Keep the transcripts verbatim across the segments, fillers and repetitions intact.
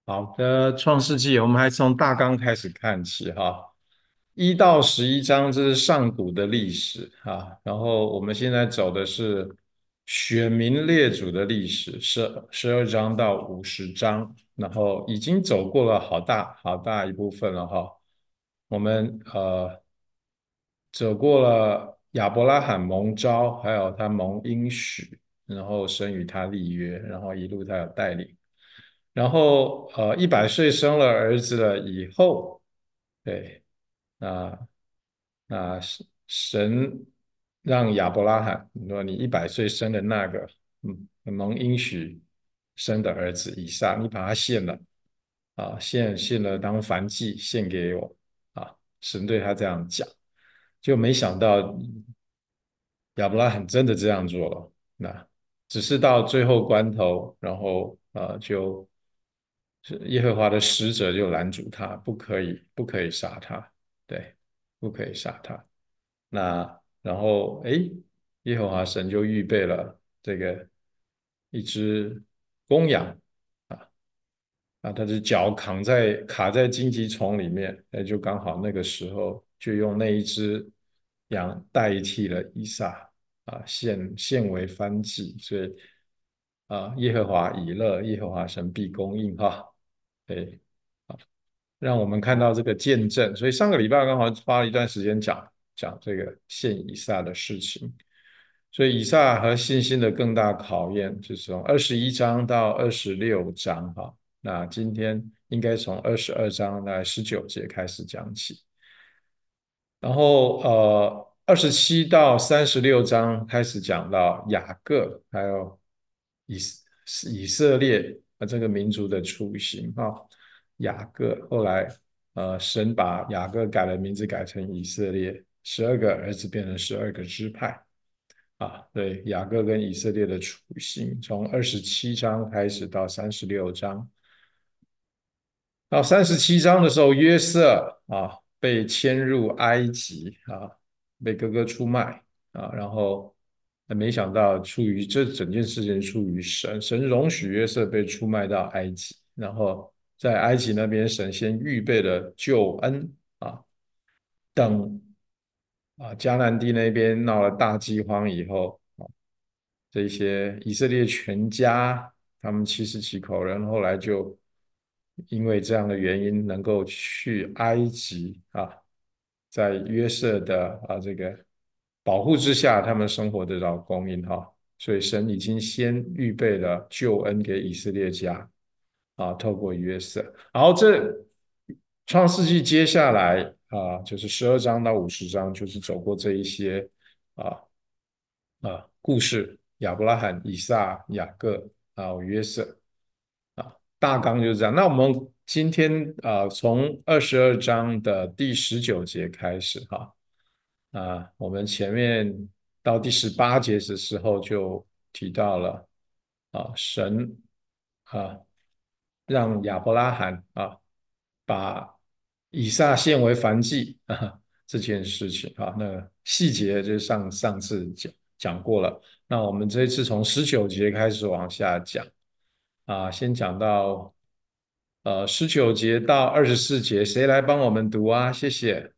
好的，《创世纪》，我们还从大纲开始看起哈。一到十一章，这是上古的历史哈。然后我们现在走的是选民列祖的历史，十十二章到五十章，然后已经走过了好大好大一部分了哈。我们呃走过了亚伯拉罕蒙召，还有他蒙应许，然后神与他立约，然后一路他有带领。然后呃，一百岁生了儿子了以后，对，那那神神让亚伯拉罕，你说你一百岁生的那个，嗯，蒙应许生的儿子以撒，你把他献了啊，献献了当燔祭献给我啊，神对他这样讲，就没想到亚伯拉罕真的这样做了，那只是到最后关头，然后呃，就是耶和华的使者就拦住他，不可以，不可以杀他，对，不可以杀他。那然后诶，耶和华神就预备了这个一只公羊啊，啊，他的脚扛在卡在荆棘丛里面，那就刚好那个时候就用那一只羊代替了以撒啊，献献为燔祭，所以啊，耶和华以勒，耶和华神必供应哈，对，让我们看到这个见证。所以上个礼拜刚好花了一段时间讲讲这个献以撒的事情。所以以撒和信心的更大考验，就是从二十一章到二十六章哈。那今天应该从二十二章来十九节开始讲起。然后呃，二十七到三十六章开始讲到雅各还有以以色列啊这个民族的雏形哈、哦。雅各后来呃，神把雅各改了名字改成以色列，十二个儿子变成十二个支派啊。对，雅各跟以色列的雏形，从二十七章开始到三十六章。到三十七章的时候，约瑟啊被迁入埃及啊，被哥哥出卖啊，然后没想到出于这整件事情出于神，神容许约瑟被出卖到埃及，然后在埃及那边神先预备了救恩啊，等啊迦南地那边闹了大饥荒以后，这些以色列全家，他们七十几口人，后来就因为这样的原因，能够去埃及啊，在约瑟的啊这个保护之下，他们生活得到供应哈。所以神已经先预备了救恩给以色列家啊，透过约瑟。然后这创世纪接下来啊，就是十二章到五十章，就是走过这一些啊啊故事，亚伯拉罕、以撒、雅各啊、约瑟啊，大纲就是这样。那我们今天啊，从二十二章的第十九节开始哈啊，我们前面到第十八节的时候就提到了啊，神啊让亚伯拉罕啊把以撒献为燔祭啊这件事情啊，那细节就上上次讲讲过了。那我们这一次从十九节开始往下讲啊，先讲到呃十九节到二十四节，谁来帮我们读啊？谢谢。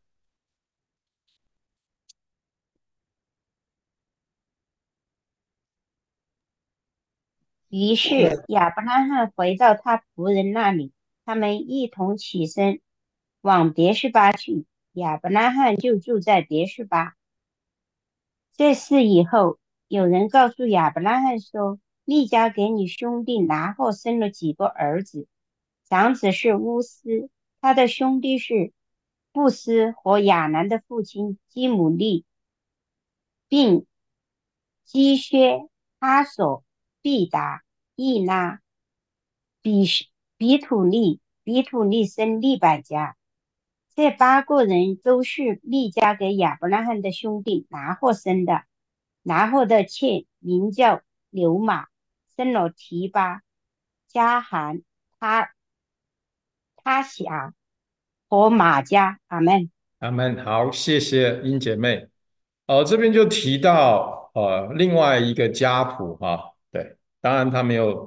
于是亚伯拉罕回到他仆人那里，他们一同起身往别是巴去。亚伯拉罕就住在别是巴。这事以后，有人告诉亚伯拉罕说：利家给你兄弟拿后生了几个儿子，长子是乌斯，他的兄弟是布斯和亚兰的父亲基姆利，并基薛、哈索、毕达、易拉、比什比土利、比土利生利百家。这八个人都是利家给亚伯拉罕的兄弟拿霍生的。拿霍的妾名叫流马，生了提巴、加含、他他辖和马家。阿门。 阿门。好，谢谢英姐妹。哦，这边就提到呃另外一个家谱哈，对，当然他没有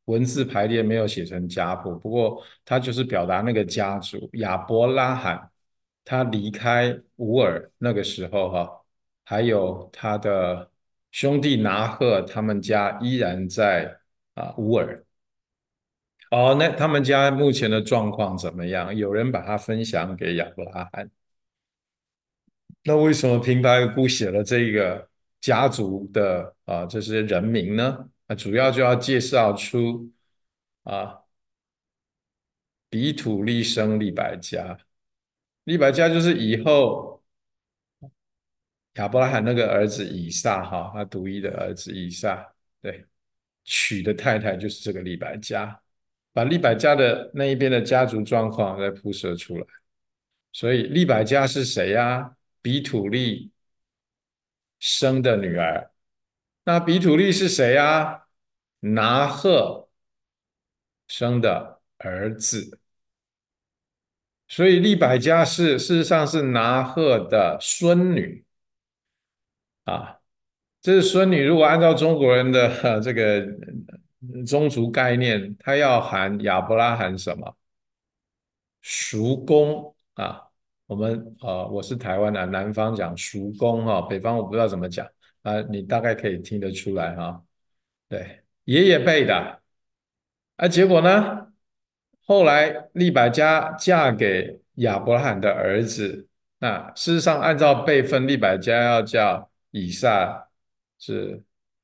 文字排列没有写成家谱，不过它就是表达那个家族亚伯拉罕他离开乌尔那个时候哈，还有他的兄弟拿鹤他们家依然在啊乌尔。哦，那他们家目前的状况怎么样？有人把它分享给亚伯拉罕。那为什么平白无故写了这个家族的啊这些人名呢？那主要就要介绍出啊比土利生利百加，利百加就是以后亚伯拉罕那个儿子以撒哈，他独一的儿子以撒，对，娶的太太就是这个利百加，把利百加的那一边的家族状况再铺设出来。所以利百加是谁呀？比土利生的女儿。那比土利是谁呀？拿鹤生的儿子。所以利百加是事实上是拿鹤的孙女啊。这是孙女，如果按照中国人的呃这个呃宗族概念，他要喊亚伯拉罕什么？叔公啊。我们呃，我是台湾的，南方讲叔公哈、北方我不知道怎么讲啊，你大概可以听得出来哈、对，爷爷辈的。啊，结果呢，后来利百加嫁给亚伯拉罕的儿子，那事实上按照辈分，利百加要叫以撒是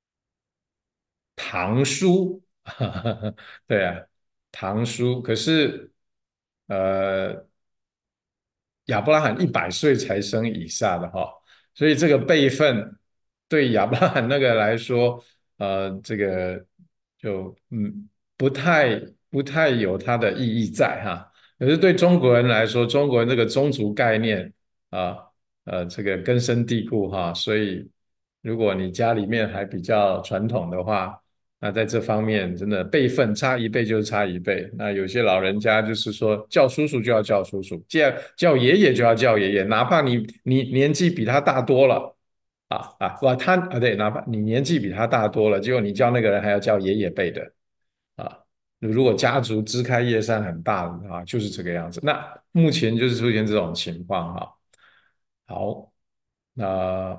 堂叔。对啊，堂叔。可是呃，亚伯拉罕一百岁才生以撒的哈，所以这个辈分对亚伯拉罕那个来说，呃，这个就嗯不太不太有它的意义在哈。可是对中国人来说，中国人这个宗族概念啊，呃，这个根深蒂固哈，所以如果你家里面还比较传统的话，那在这方面真的辈分差一辈就是差一辈。那有些老人家就是说叫叔叔就要叫叔叔，叫叫爷爷就要叫爷爷，哪怕你你年纪比他大多了啊啊不他啊对，哪怕你年纪比他大多了，结果你叫那个人还要叫爷爷辈的啊。如果家族支开叶山很大的话，就是这个样子。那目前就是出现这种情况哈。好，那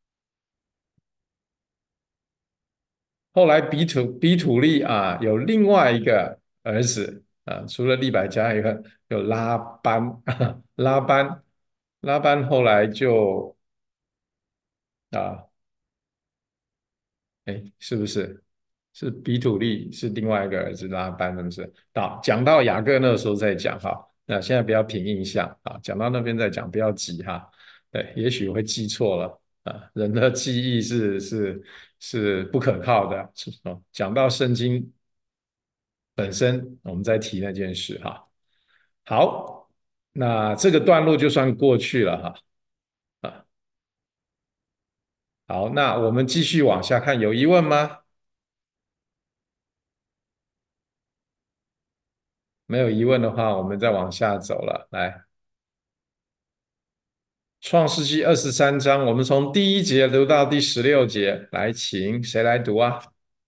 后来比土比土利啊，有另外一个儿子啊，除了利百加，有个有拉班。拉班拉班后来就啊，哎，是不是是比土利是另外一个儿子拉班，是不是？到讲到雅各那个时候再讲哈，那现在不要凭印象啊，讲到那边再讲，不要急哈。对，也许会记错了啊，人的记忆是是是不可靠的，是哦。讲到圣经本身，我们再提那件事哈。好，那这个段落就算过去了哈。啊，好，那我们继续往下看，有疑问吗？没有疑问的话，我们再往下走了。来，创世纪二十三章，我们从第一节读到第十六节。来，请谁来读啊？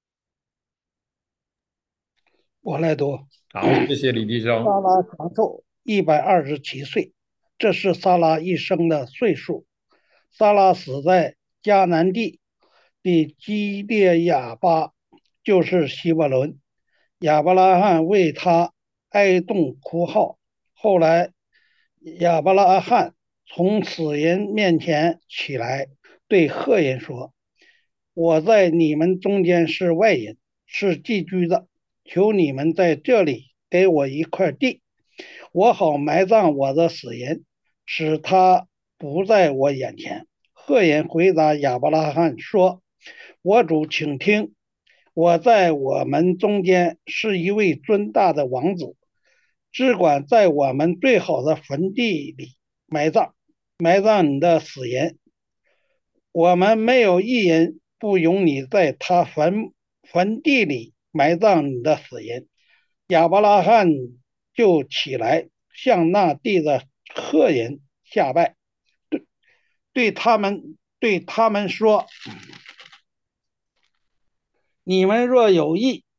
我来读。 好，谢谢李弟兄。 撒拉长寿一百二十七岁，这是撒拉一生的岁数。撒拉死在迦南地的基列亚巴，就是希伯伦。亚伯拉罕为他哀痛哭号。后来，亚伯拉罕从死人面前起来，对赫人说：“我在你们中间是外人，是寄居的。求你们在这里给我一块地，我好埋葬我的死人，使他不在我眼前。”赫人回答亚伯拉罕说：“我主，请听，我在我们中间是一位尊大的王子，只管在我们最好的坟地里埋葬，埋葬你的死人。我们没有一人不容你在他坟坟地里埋葬你的死人。”亚伯拉罕就起来，向那地的赫人下拜，对对他们对他们说：“你们若有意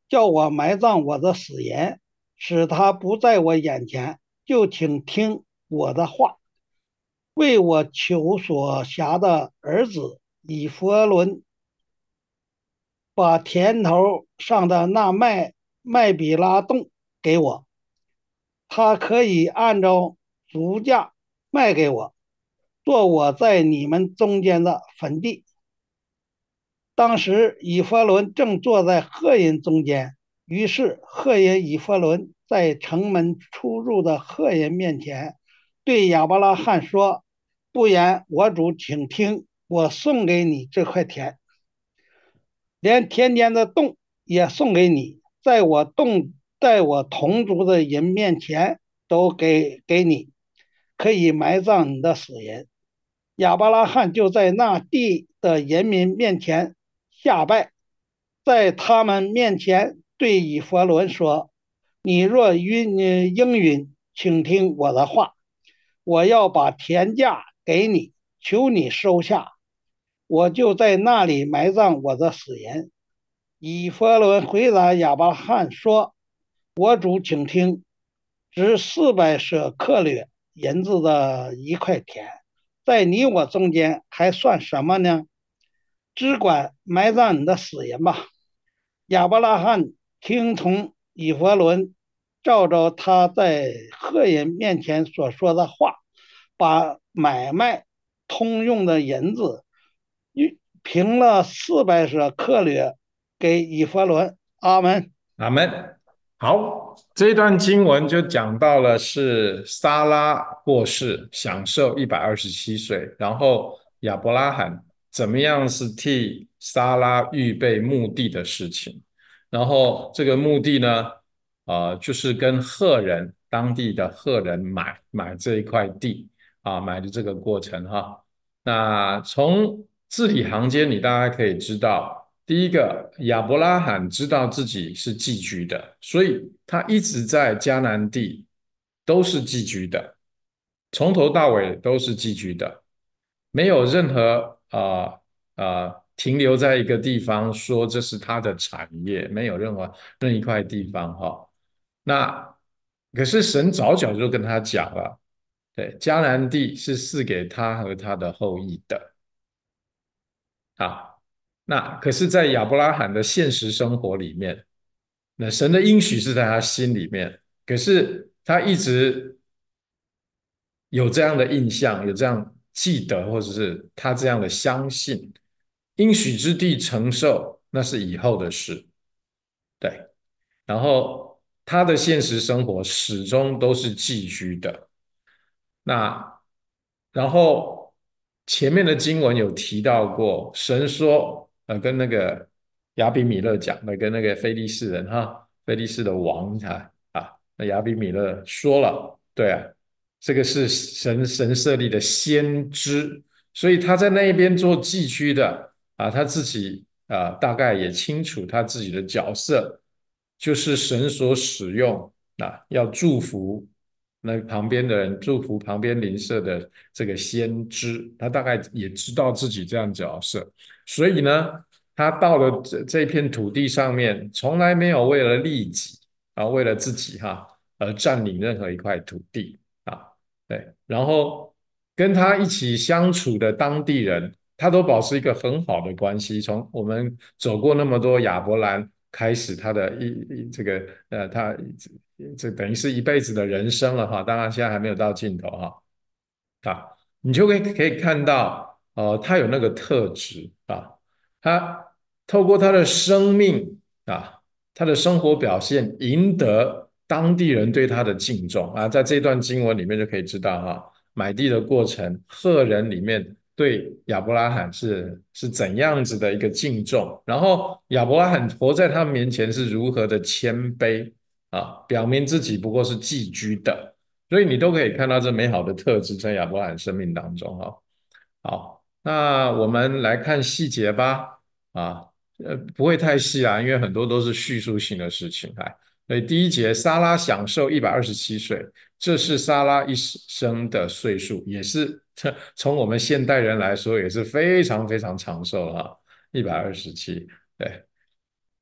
叫我埋葬我的死人，使他不在我眼前，就请听我的话，为我求所辖的儿子以弗伦把田头上的那麦麦比拉洞给我，他可以按照足价卖给我，做我在你们中间的坟地。当时以弗伦正坐在赫人中间，于是赫人以弗伦在城门出入的赫人面前对亚伯拉罕说：不然，我主请听，我送给你这块田，连田间的洞也送给你，在我洞在我同族的人面前都给给你，可以埋葬你的死人。亚伯拉罕就在那地的人民面前下拜，在他们面前对以弗伦说：你若允应允，请听我的话，我要把田价给你，求你收下，我就在那里埋葬我的死人。以弗伦回答亚伯拉罕说：我主请听，值四百舍克略银子的一块田，在你我中间还算什么呢？只管埋葬你的死人吧。亚伯拉罕听从以弗伦，照着他在赫人面前所说的话，把买卖通用的银子平了四百舍克略给以弗伦。阿门。 阿门。好，这一段经文就讲到了是撒拉过世，享受一百二十七岁，然后亚伯拉罕怎么样是替撒拉预备墓地的事情，然后这个墓地呢，呃，就是跟赫人当地的赫人买买这一块地啊，买的这个过程哈。那从字里行间，你大概可以知道。第一个，亚伯拉罕知道自己是寄居的，所以他一直在迦南地都是寄居的，从头到尾都是寄居的，没有任何呃呃停留在一个地方说这是他的产业，没有任何任一块地方哈、哦。那可是神早早就跟他讲了，对，迦南地是赐给他和他的后裔的啊。那可是，在亚伯拉罕的现实生活里面，那神的应许是在他心里面，可是他一直有这样的印象，有这样记得，或者是他这样的相信，应许之地承受，那是以后的事，对。然后他的现实生活始终都是寄居的，那然后前面的经文有提到过，神说，呃，跟那个亚比米勒讲的，跟那个非利士人哈，非利士的王啊啊，那亚比米勒说了，对啊，这个是神神设立的先知，所以他在那边做寄居的啊，他自己啊大概也清楚他自己的角色，就是神所使用啊，要祝福那旁边的人，祝福旁边邻舍的这个先知，他大概也知道自己这样角色，所以呢，他到了这这片土地上面，从来没有为了利己啊，为了自己哈而占领任何一块土地啊，对，然后跟他一起相处的当地人，他都保持一个很好的关系。从我们走过那么多亚伯兰开始，他的一一这个呃，他这等于是一辈子的人生了哈。当然现在还没有到尽头哈啊，你就可以可以看到，呃，他有那个特质啊，他透过他的生命啊，他的生活表现，赢得当地人对他的敬重啊。在这段经文里面就可以知道哈，买地的过程，赫人里面对亚伯拉罕是是怎样子的一个敬重，然后亚伯拉罕活在他们面前是如何的谦卑啊，表明自己不过是寄居的。所以你都可以看到这美好的特质在亚伯拉罕生命当中哈。好，那我们来看细节吧。啊，呃，不会太细啦，因为很多都是叙述性的事情。来，所以第一节，撒拉享受一百二十七岁，这是撒拉一生的岁数，也是从我们现代人来说也是非常非常长寿了哈，一百二十七。对，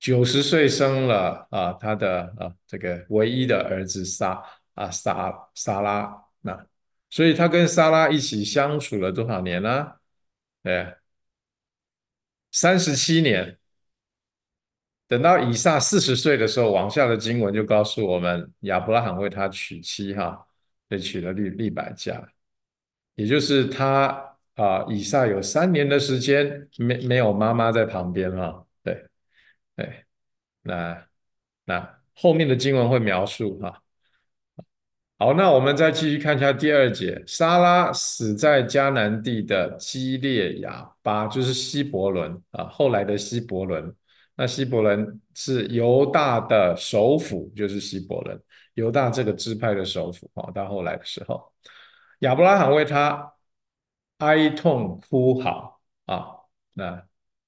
九十岁生了啊他的啊这个唯一的儿子撒啊撒撒拉，那所以他跟撒拉一起相处了多少年呢？对，三十七年。等到以撒四十岁的时候，往下的经文就告诉我们，亚伯拉罕为他娶妻，哈，就娶了利利百加，也就是他啊、呃以撒有三年的时间没没有妈妈在旁边哈，对对，那那后面的经文会描述哈。好，那我们再继续看一下第二节，撒拉死在迦南地的基列雅巴，就是希伯伦啊，后来的希伯伦。那希伯伦是犹大的首府，就是希伯伦，犹大这个支派的首府啊。到后来的时候，亚伯拉罕为他哀痛哭嚎啊，那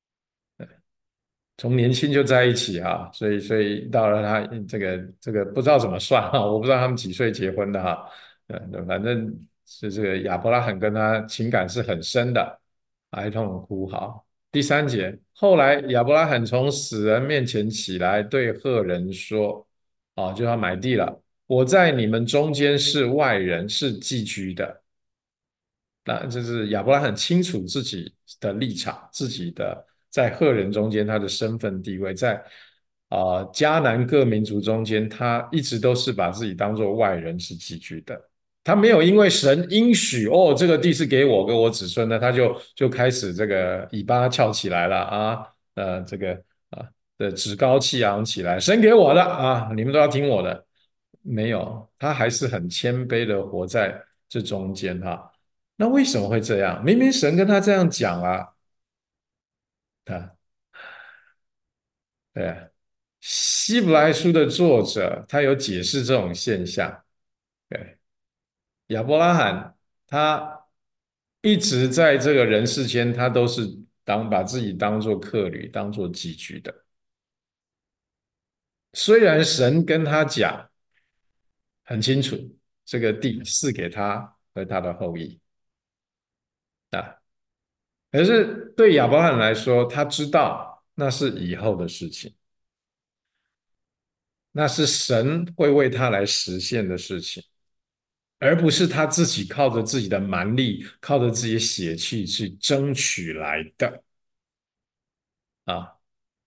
从年轻就在一起哈，所以所以到了他这个这个不知道怎么算哈，我不知道他们几岁结婚的哈，呃，反正是这个亚伯拉罕跟他情感是很深的，哀痛哭嚎。第三节，后来亚伯拉罕从死人面前起来，对赫人说：“哦，就要买地了，我在你们中间是外人，是寄居的。”那就是亚伯拉罕很清楚自己的立场，自己的在赫人中间他的身份地位，在啊、呃迦南各民族中间，他一直都是把自己当做外人是寄居的。他没有因为神应许哦，这个地是给我跟我子孙的，他就就开始这个尾巴翘起来了啊，呃，这个啊的趾高气扬起来，神给我的啊，你们都要听我的。没有，他还是很谦卑的活在这中间哈。那为什么会这样？明明神跟他这样讲啊，啊，对啊，希伯来书的作者他有解释这种现象。对，亚伯拉罕他一直在这个人世间，他都是当把自己当做客旅，当做寄居的。虽然神跟他讲很清楚，这个地是给他和他的后裔啊，可是对亚伯拉罕来说，他知道那是以后的事情。那是神会为他来实现的事情，而不是他自己靠着自己的蛮力，靠着自己的血气去争取来的啊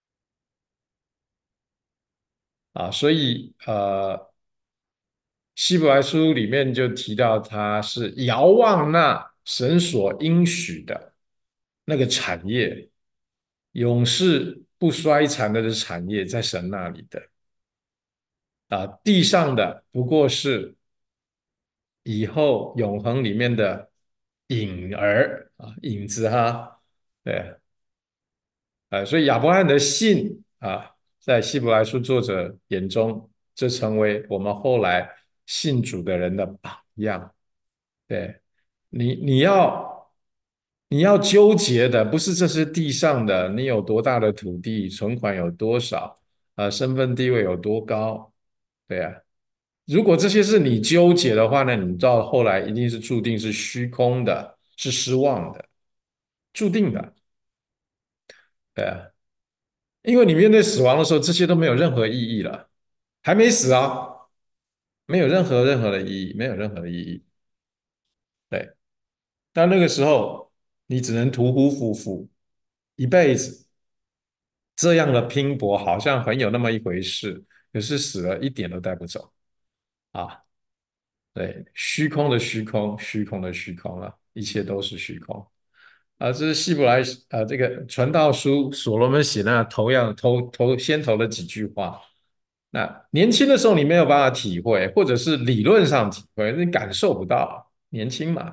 啊！所以呃，希伯来书里面就提到他是遥望那神所应许的那个产业，永世不衰残的产业，在神那里的啊，地上的不过是以后永恒里面的影儿啊，影子哈，对，呃，所以亚伯拉罕的信啊，在希伯来书作者眼中，这成为我们后来信主的人的榜样。对，你，你要你要纠结的不是这是地上的，你有多大的土地，存款有多少，呃，身份地位有多高，对啊。如果这些是你纠结的话呢，你到后来一定是注定是虚空的，是失望的，注定的，对啊，因为你面对死亡的时候，这些都没有任何意义了，还没死啊，没有任何任何的意义，没有任何的意义，对，但那个时候你只能屠夫夫妇一辈子这样的拼搏，好像很有那么一回事，可是死了一点都带不走啊。对，虚空的虚空，虚空的虚空了，一切都是虚空啊！这是希伯来啊，这个传道书所罗门写那头样头头先头的几句话。那年轻的时候你没有办法体会，或者是理论上体会，你感受不到，年轻嘛，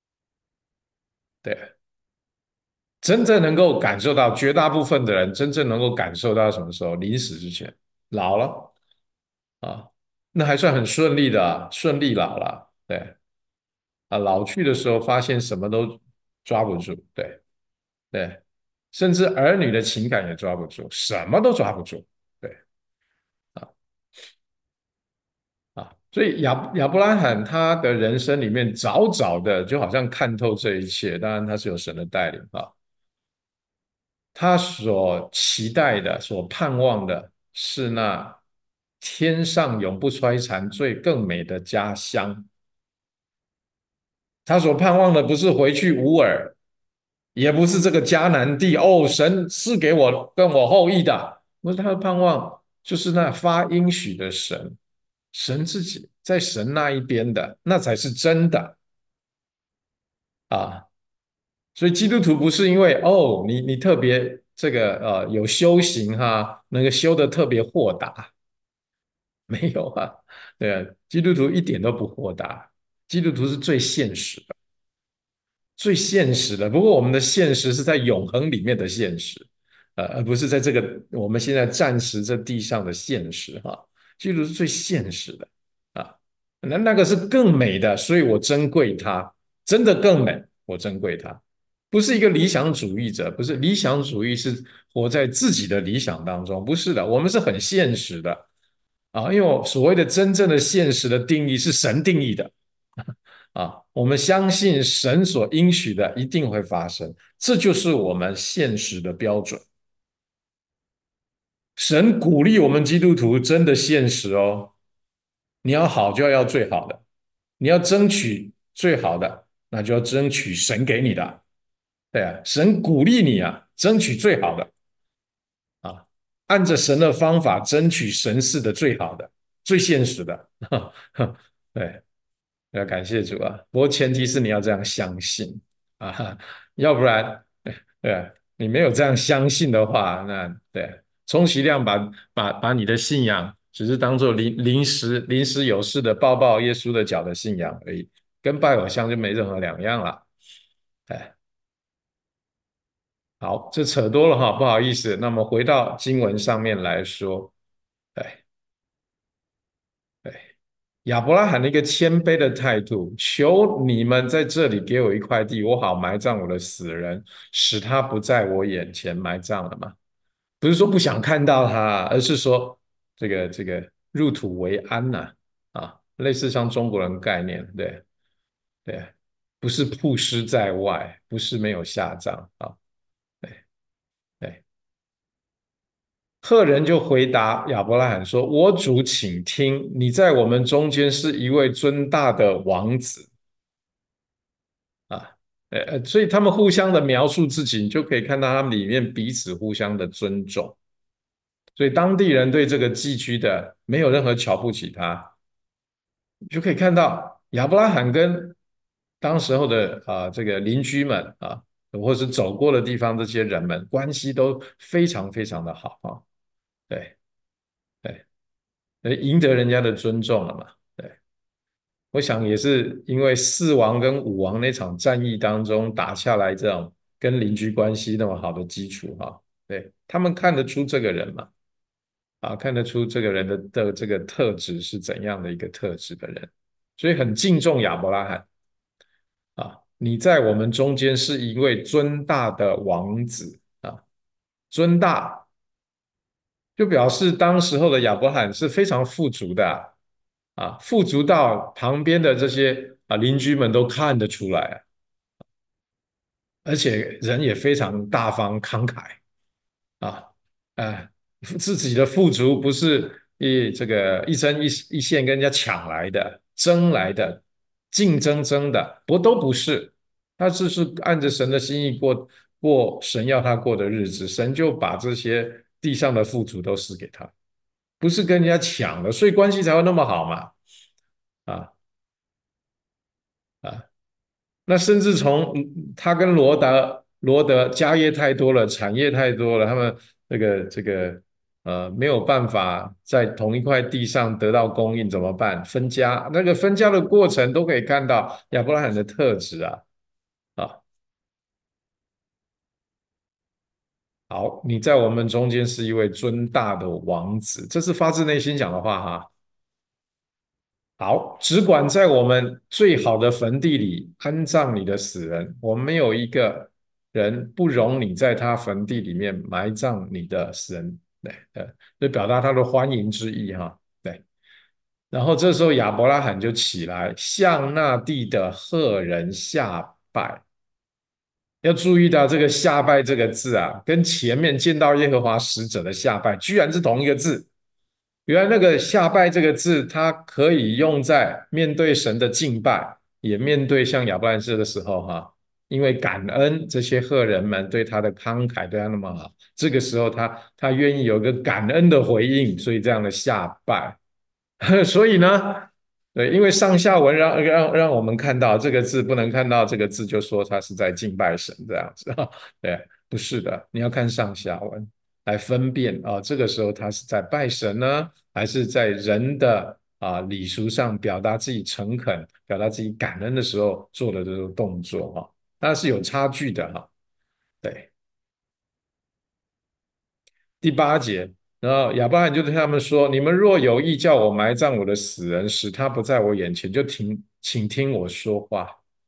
对，真正能够感受到，绝大部分的人真正能够感受到什么时候？临死之前，老了啊，那还算很顺利的啊，顺利老了，对。啊，老去的时候发现什么都抓不住，对对，甚至儿女的情感也抓不住，什么都抓不住，对啊啊，所以亚亚伯拉罕他的人生里面早早的就好像看透这一切，当然他是有神的带领啊， 他所期待的、所盼望的是那天上永不衰残、最更美的家乡。他所盼望的不是回去乌尔，也不是这个迦南地。哦，神是给我跟我后裔的，不是他的盼望，就是那发应许的神，神自己在神那一边的，那才是真的啊。所以基督徒不是因为哦，你你特别这个呃有修行哈，那个修的特别豁达，没有啊，对啊，基督徒一点都不豁达，基督徒是最现实的。最现实的。不过我们的现实是在永恒里面的现实，呃，而不是在这个我们现在暂时这地上的现实哈。基督是最现实的啊，那那个是更美的，所以我珍贵它，真的更美，我珍贵它。不是一个理想主义者，不是理想主义是活在自己的理想当中，不是的，我们是很现实的啊，因为我所谓的真正的现实的定义是神定义的，啊，我们相信神所应许的一定会发生，这就是我们现实的标准。神鼓励我们基督徒真的现实哦，你要好就要要最好的，你要争取最好的，那就要争取神给你的。对啊，神鼓励你啊，争取最好的啊，按着神的方法争取神是的最好的、最现实的。对，要感谢主啊！不过前提是你要这样相信啊，要不然，对啊，你没有这样相信的话，那对，充其量把把把你的信仰只是当做临临时临时有事的抱抱耶稣的脚的信仰而已，跟拜偶像就没任何两样了。哎，好，这扯多了哈，不好意思。那么回到经文上面来说，哎。对，亚伯拉罕的一个谦卑的态度，求你们在这里给我一块地，我好埋葬我的死人，使他不在我眼前埋葬了嘛。不是说不想看到他，而是说这个这个入土为安呐、啊，啊，类似像中国人概念，对对，不是曝尸在外，不是没有下葬啊，对对。赫人就回答亚伯拉罕说：“我主，请听，你在我们中间是一位尊大的王子啊。”呃呃，所以他们互相的描述自己，你就可以看到他们里面彼此互相的尊重。所以当地人对这个寄居的没有任何瞧不起他，你就可以看到亚伯拉罕跟当时候的啊、呃这个邻居们啊，或是走过的地方这些人们关系都非常非常的好啊。对对。呃，赢得人家的尊重了嘛？对，我想也是因为四王跟五王那场战役当中打下来这种跟邻居关系那么好的基础哈，对，他们看得出这个人嘛，啊，看得出这个人的的这个特质是怎样的一个特质的人，所以很敬重亚伯拉罕啊，你在我们中间是一位尊大的王子啊，尊大就表示当时候的亚伯拉罕是非常富足的啊。啊，富足到旁边的这些啊邻居们都看得出来，而且人也非常大方慷慨啊，啊，自己的富足不是一这个一针一一线跟人家抢来的、争来的、竞争争的，不都不是，他只是按着神的心意过过神要他过的日子，神就把这些地上的富足都赐给他，不是跟人家抢的，所以关系才会那么好嘛，啊啊。那甚至从他跟罗德罗德家业太多了，产业太多了，他们这个这个呃没有办法在同一块地上得到供应，怎么办？分家，那个分家的过程都可以看到亚伯拉罕的特质啊啊。好，你在我们中间是一位尊大的王子，这是发自内心讲的话哈。好，只管在我们最好的坟地里安葬你的死人，我们没有一个人不容你在他坟地里面埋葬你的死人。对，呃，就表达他的欢迎之意哈。对，然后这时候亚伯拉罕就起来，向那地的赫人下拜。 要注意到这个下拜这个字啊，跟前面见到耶和华使者的下拜居然是同一个字。原来那个下拜这个字，它可以用在面对神的敬拜，也面对像亚伯兰式的时候哈，因为感恩这些赫人们对他的慷慨，对他那么好，这个时候他他愿意有一个感恩的回应，所以这样的下拜。所以呢，对，因为上下文让让让我们看到这个字，不能看到这个字就说他是在敬拜神这样子啊。对，不是的，你要看上下文来分辨啊。这个时候他是在拜神呢，还是在人的啊礼俗上表达自己诚恳、表达自己感恩的时候做的这个动作哈？那是有差距的哈。对，第八节。然后亚伯拉罕就对他们说：“你们若有意叫我埋葬我的死人，使他不在我眼前，就听，请听我说话。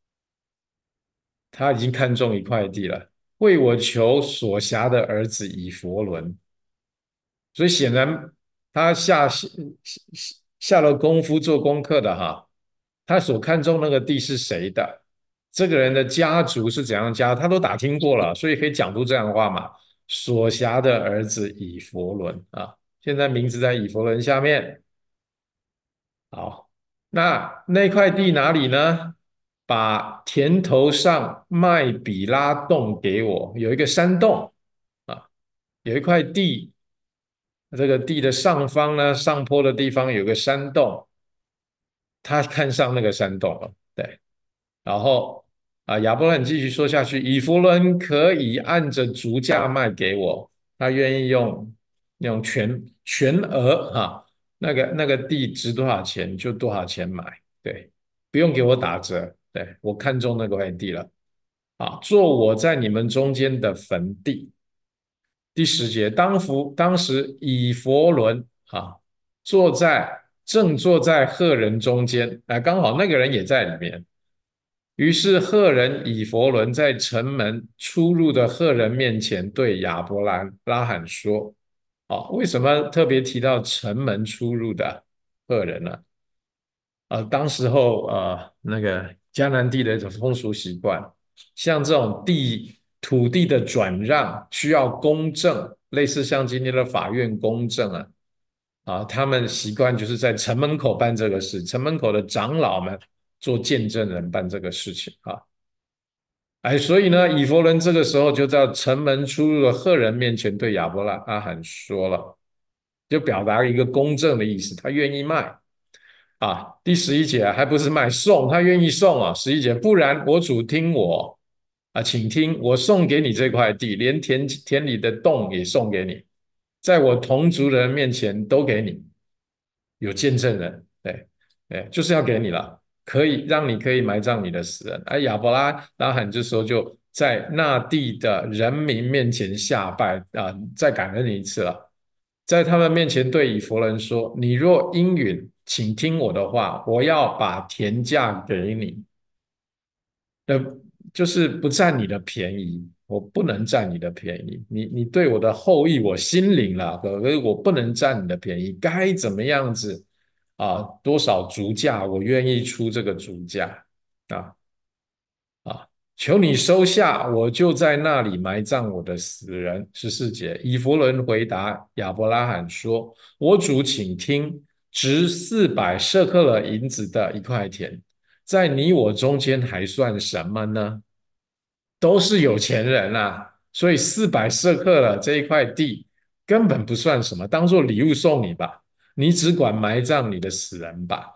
他已经看中一块地了，为我求所辖的儿子以弗伦。所以显然他下下下了功夫做功课的哈。他所看中那个地是谁的，这个人的家族是怎样家，他都打听过了，所以可以讲出这样的话嘛。所辖的儿子以弗伦啊，现在名字在以弗伦下面。好，那那块地哪里呢？把田头上麦比拉洞给我，有一个山洞啊，有一块地，这个地的上方呢，上坡的地方有个山洞，他看上那个山洞了。对，然后啊，亚伯兰继续说下去，以弗伦可以按着足价卖给我，他愿意用用全全额哈，那个那个地值多少钱就多少钱买，对，不用给我打折，对，我看中那块地了啊，做我在你们中间的坟地。第十节，当服当时以佛伦啊，坐在正坐在赫人中间，啊，刚好那个人也在里面。于是赫人以弗伦在城门出入的赫人面前对亚伯兰拉罕说：“哦，为什么特别提到城门出入的赫人呢？呃，当时候呃那个迦南地的风俗习惯，像这种地土地的转让需要公证，类似像今天的法院公证啊。啊，他们习惯就是在城门口办这个事，城门口的长老们做见证人办这个事情啊。哎，所以呢，以弗伦这个时候就在城门出入的赫人面前对亚伯拉罕说了，就表达一个公正的意思，他愿意卖啊。第十一节还不是卖，送，他愿意送啊。十一节，不然我主听我啊，请听，我送给你这块地，连田田里的洞也送给你，在我同族人面前都给你。有见证人，对，对，就是要给你了，可以让你可以埋葬你的死人。而亚伯拉拉罕这时候就在那地的人民面前下拜啊，再感恩你一次了，在他们面前对以弗人说：“你若应允，请听我的话，我要把田价给你。”呃，就是不占你的便宜，我不能占你的便宜。你你对我的厚意我心领了，可是我不能占你的便宜。该怎么样子啊？多少足价，我愿意出这个足价啊啊！求你收下，我就在那里埋葬我的死人。十四节，以弗伦回答亚伯拉罕说：“我主，请听，值四百舍克勒银子的一块田，在你我中间还算什么呢？”都是有钱人啊，所以四百舍克了这一块地根本不算什么，当做礼物送你吧，你只管埋葬你的死人吧。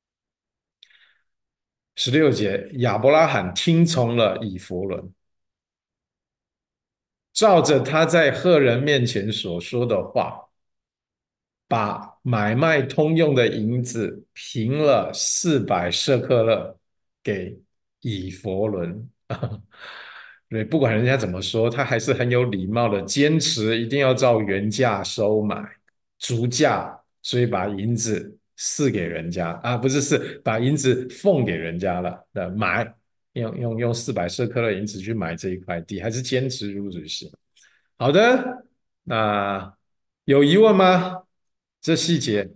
十六节，亚伯拉罕听从了以弗伦，照着他在赫人面前所说的话，把买卖通用的银子平了四百舍克勒给以弗伦。对，不管人家怎么说，他还是很有礼貌的，坚持一定要照原价收买，足价，所以把银子赐给人家啊，不是是把银子奉给人家了的买，用用用四百舍克勒银子去买这一块地，还是坚持如此行。好的，那有疑问吗？这细节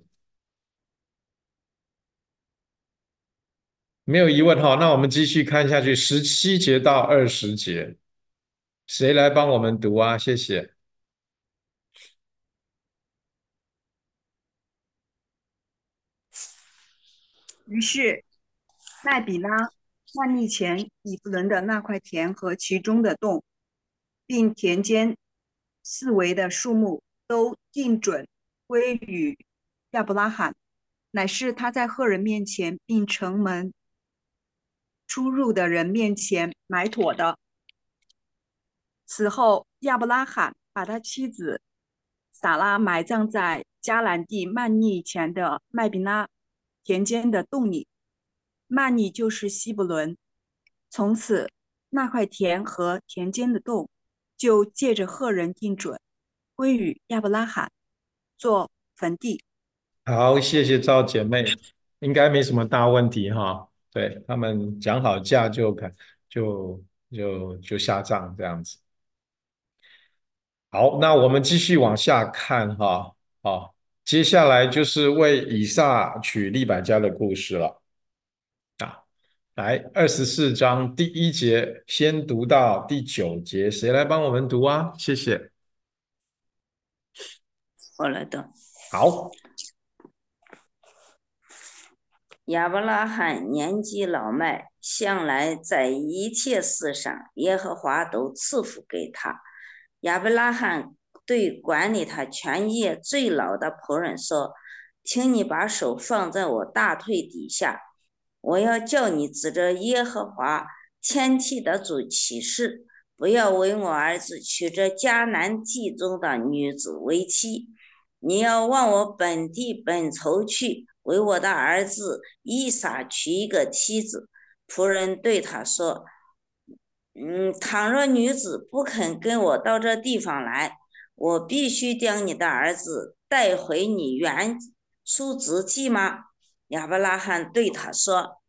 没有疑问哈，那我们继续看下去，十七节到二十节。 谁来帮我们读啊？谢谢。 于是麦比拉、万历前以弗伦的那块田和其中的洞，并田间四围的树木，都定准归于亚伯拉罕，乃是他在赫人面前并城门出入的人面前买妥的。此后，亚伯拉罕把他妻子撒拉埋葬在迦南地曼尼前的麦比拉田间的洞里。曼尼就是希伯伦。从此，那块田和田间的洞就借着赫人定准，归于亚伯拉罕做坟地。 好，谢谢赵姐妹，应该没什么大问题哈。对，他们讲好价就开就就就下账这样子。好，那我们继续往下看哈。好，接下来就是为以撒娶利百加的故事了啊。来，二十四章第一节，先读到第九节，谁来帮我们读啊？谢谢。 我来读。 好， 亚伯拉罕年纪老迈，向来在一切事上，耶和华都赐福给他。亚伯拉罕对管理他全业最老的仆人说：“请你把手放在我大腿底下，我要叫你指着耶和华天地的主起誓，不要为我儿子娶这迦南地中的女子为妻。你要往我本地本城去，为我的儿子以撒娶一个妻子。”仆人对他说：嗯，倘若女子不肯跟我到这地方来，我必须将你的儿子带回你原出之地吗？亚伯拉罕对他说：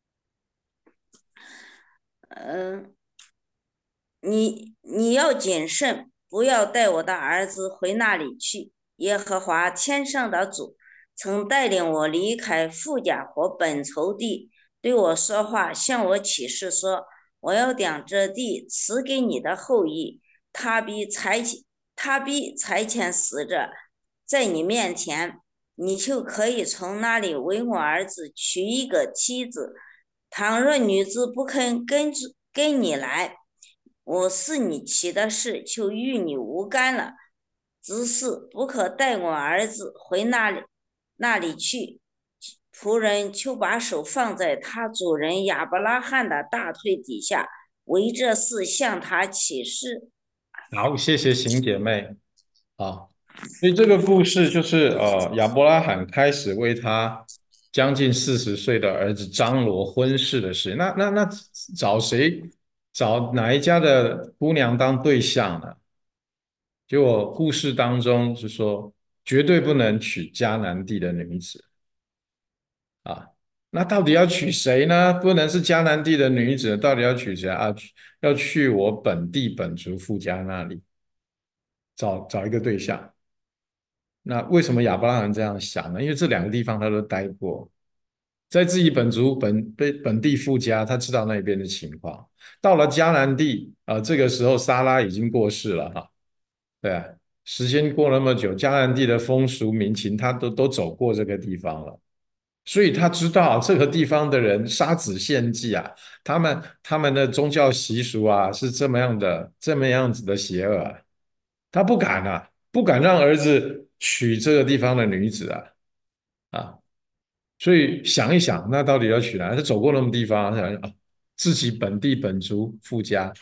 嗯，你你要谨慎，不要带我的儿子回那里去。耶和华天上的主曾带领我离开富家和本仇地，对我说话，向我起誓说：我要将这地赐给你的后裔。他必差遣他必差遣使者在你面前，你就可以从那里为我儿子娶一个妻子。倘若女子不肯跟跟你来，我是你起的事就与你无干了，只是不可带我儿子回那里那里去。仆人就把手放在他主人亚伯拉罕的大腿底下，为这事向他起誓。 好，谢谢邢姐妹啊。所以这个故事就是呃，亚伯拉罕开始为他将近四十岁的儿子张罗婚事的事。那那那找谁？找哪一家的姑娘当对象呢？结果故事当中是说，绝对不能娶迦南地的女子啊。那到底要娶谁呢？不能是迦南地的女子，到底要娶谁啊？要去我本地本族富家那里找找一个对象。那为什么亚伯拉罕这样想呢？因为这两个地方他都待过，在自己本族本被本地富家，他知道那边的情况。到了迦南地啊、呃这个时候撒拉已经过世了哈，对啊，时间过那么久，迦南地的风俗民情他都都走过这个地方了，所以他知道这个地方的人杀子献祭啊，他们他们的宗教习俗啊是这么样的这么样子的邪恶啊，他不敢啊，不敢让儿子娶这个地方的女子啊啊。所以想一想，那到底要娶哪？他走过那么地方，想想啊，自己本地本族富家，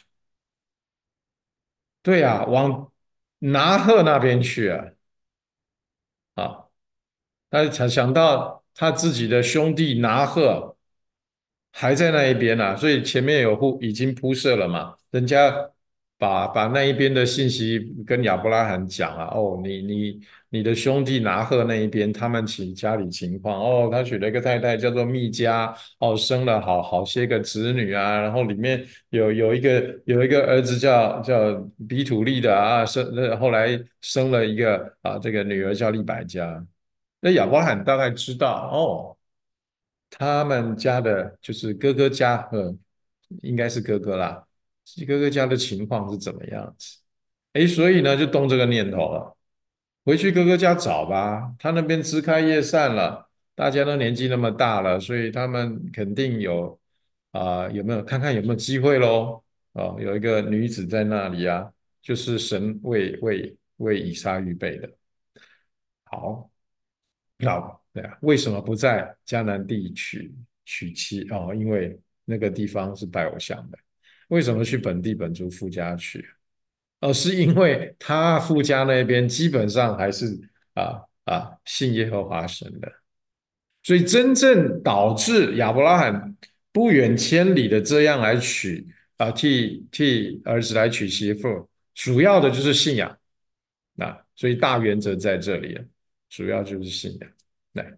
对呀、啊，往拿鹤那边去啊，啊，他才想到他自己的兄弟拿鹤还在那一边呢、啊，所以前面有铺已经铺设了嘛，人家把把那一边的信息跟亚伯拉罕讲啊，哦，你你你的兄弟拿鹤那一边，他们请家里情况，哦，他娶了一个太太叫做密加，哦，生了好好些个子女啊，然后里面有有一个有一个儿子叫叫比土利的啊，生后来生了一个啊这个女儿叫利百加，那亚伯拉罕大概知道哦。他们家的就是哥哥家，呃，应该是哥哥啦， 哥哥家的情况是怎么样子？哎，所以呢，就动这个念头了，回去哥哥家找吧。他那边枝开叶散了，大家都年纪那么大了，所以他们肯定有啊、有没有看看有没有机会喽？哦，有一个女子在那里啊，就是神为为为以撒预备的。好，那对啊，为什么不在迦南地娶娶妻？哦，因为那个地方是拜偶像的。为什么去本地本族夫家娶？哦，是因为他夫家那边基本上还是啊啊信耶和华神的，所以真正导致亚伯拉罕不远千里的这样来娶啊替替儿子来娶媳妇，主要的就是信仰啊，所以大原则在这里了，主要就是信仰。来，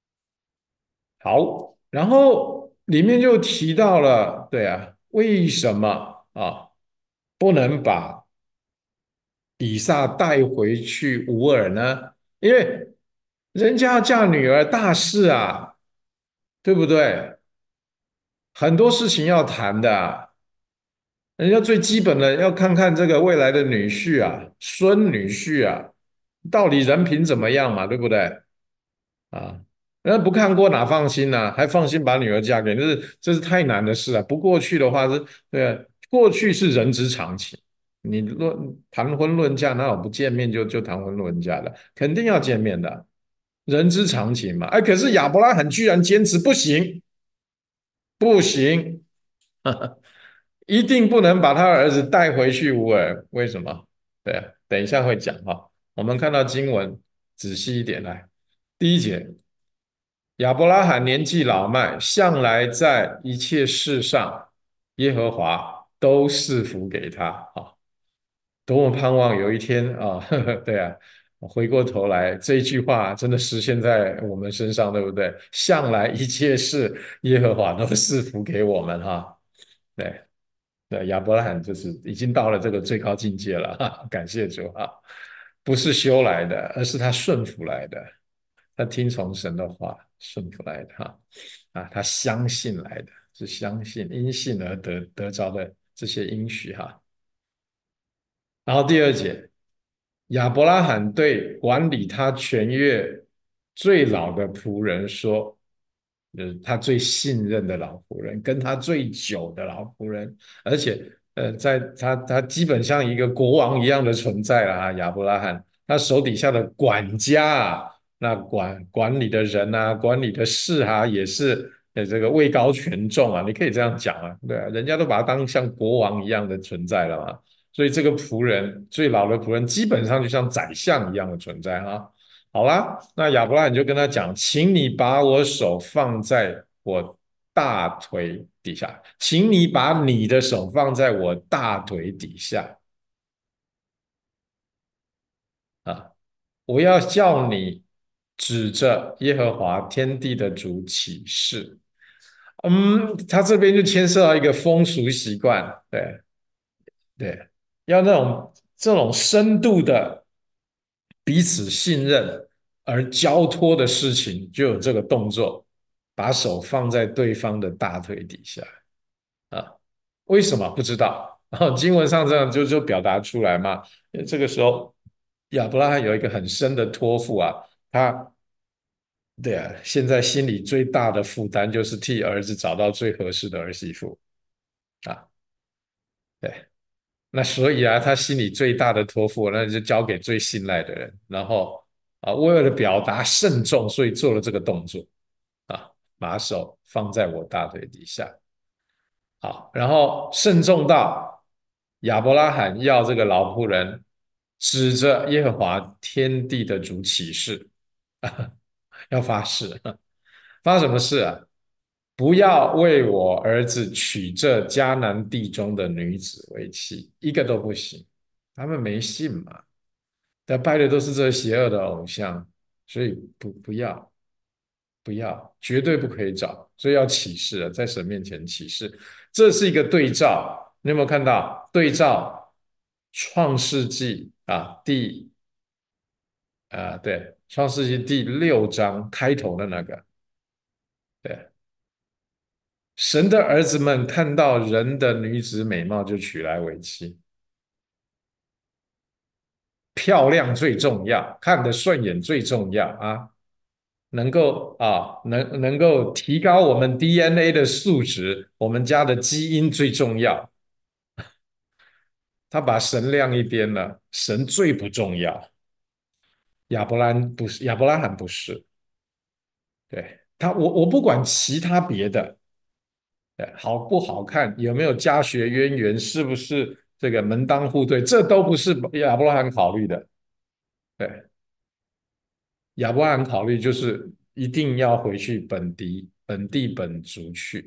好，然后里面就提到了，对啊，为什么啊不能把以撒带回去乌尔呢？因为人家要嫁女儿大事啊，对不对？很多事情要谈的啊，人家最基本的要看看这个未来的女婿啊、孙女婿啊，到底人品怎么样嘛，对不对？啊，人家不看过哪放心呐、还放心把女儿嫁给你，这是这是太难的事啊！不过去的话是，对啊，过去是人之常情。你论谈婚论嫁，哪有不见面就就谈婚论嫁的？肯定要见面的，人之常情嘛。哎，可是亚伯拉罕居然坚持不行，不行，一定不能把他儿子带回去乌尔。为什么？对啊，等一下会讲哈。我们看到经文仔细一点来，第一节。亚伯拉罕年纪老迈，向来在一切事上，耶和华都赐福给他啊。多么盼望有一天啊，呵呵，对啊，回过头来这一句话真的实现在我们身上，对不对？向来一切事，耶和华都赐福给我们哈。对对，亚伯拉罕就是已经到了这个最高境界了哈，感谢主啊，不是修来的，而是他顺服来的。他听从神的话，顺服来的哈啊，他相信来的，是相信因信而得得着的这些应许哈。然后第二节，亚伯拉罕对管理他全约最老的仆人说，就是他最信任的老仆人，跟他最久的老仆人，而且呃，在他他基本像一个国王一样的存在了啊，亚伯拉罕，他手底下的管家啊，那管管理的人啊，管理的事啊，也是呃这个位高权重啊，你可以这样讲啊，对啊，人家都把他当像国王一样的存在了嘛。所以这个仆人最老的仆人基本上就像宰相一样的存在哈。好啦，那亚伯拉罕就跟他讲，请你把我手放在我大腿底下，请你把你的手放在我大腿底下啊，我要叫你指着耶和华天地的主起誓。嗯，他这边就牵涉到一个风俗习惯，对对，要那种这种深度的彼此信任而交托的事情，就有这个动作，把手放在对方的大腿底下啊。为什么不知道？然后经文上这样就就表达出来嘛。这个时候，亚伯拉罕有一个很深的托付啊，他对啊，现在心里最大的负担就是替儿子找到最合适的儿媳妇啊。对，那所以啊，他心里最大的托付，那就交给最信赖的人。然后啊，为了表达慎重，所以做了这个动作啊，把手放在我大腿底下。好，然后慎重到亚伯拉罕要这个老仆人指着耶和华天地的主起誓，要发誓，发什么誓啊？不要为我儿子娶这迦南地中的女子为妻，一个都不行。他们没信嘛，他拜的都是这邪恶的偶像，所以不不要不要，绝对不可以找，所以要起誓了，在神面前起誓。这是一个对照，你有没有看到对照创世纪啊第啊对创世纪第六章开头的那个对神的儿子们看到人的女子美貌就娶来为妻，漂亮最重要，看得顺眼最重要啊！能够啊，能能够提高我们 D N A 的素质，我们家的基因最重要。他把神晾一边了，神最不重要。亚伯兰不是，亚伯拉罕不是。对他，我我不管其他别的，对，好不好看，有没有家学渊源，是不是这个门当户对，这都不是亚伯拉罕考虑的。对，亚伯拉罕考虑就是一定要回去本地本地本族去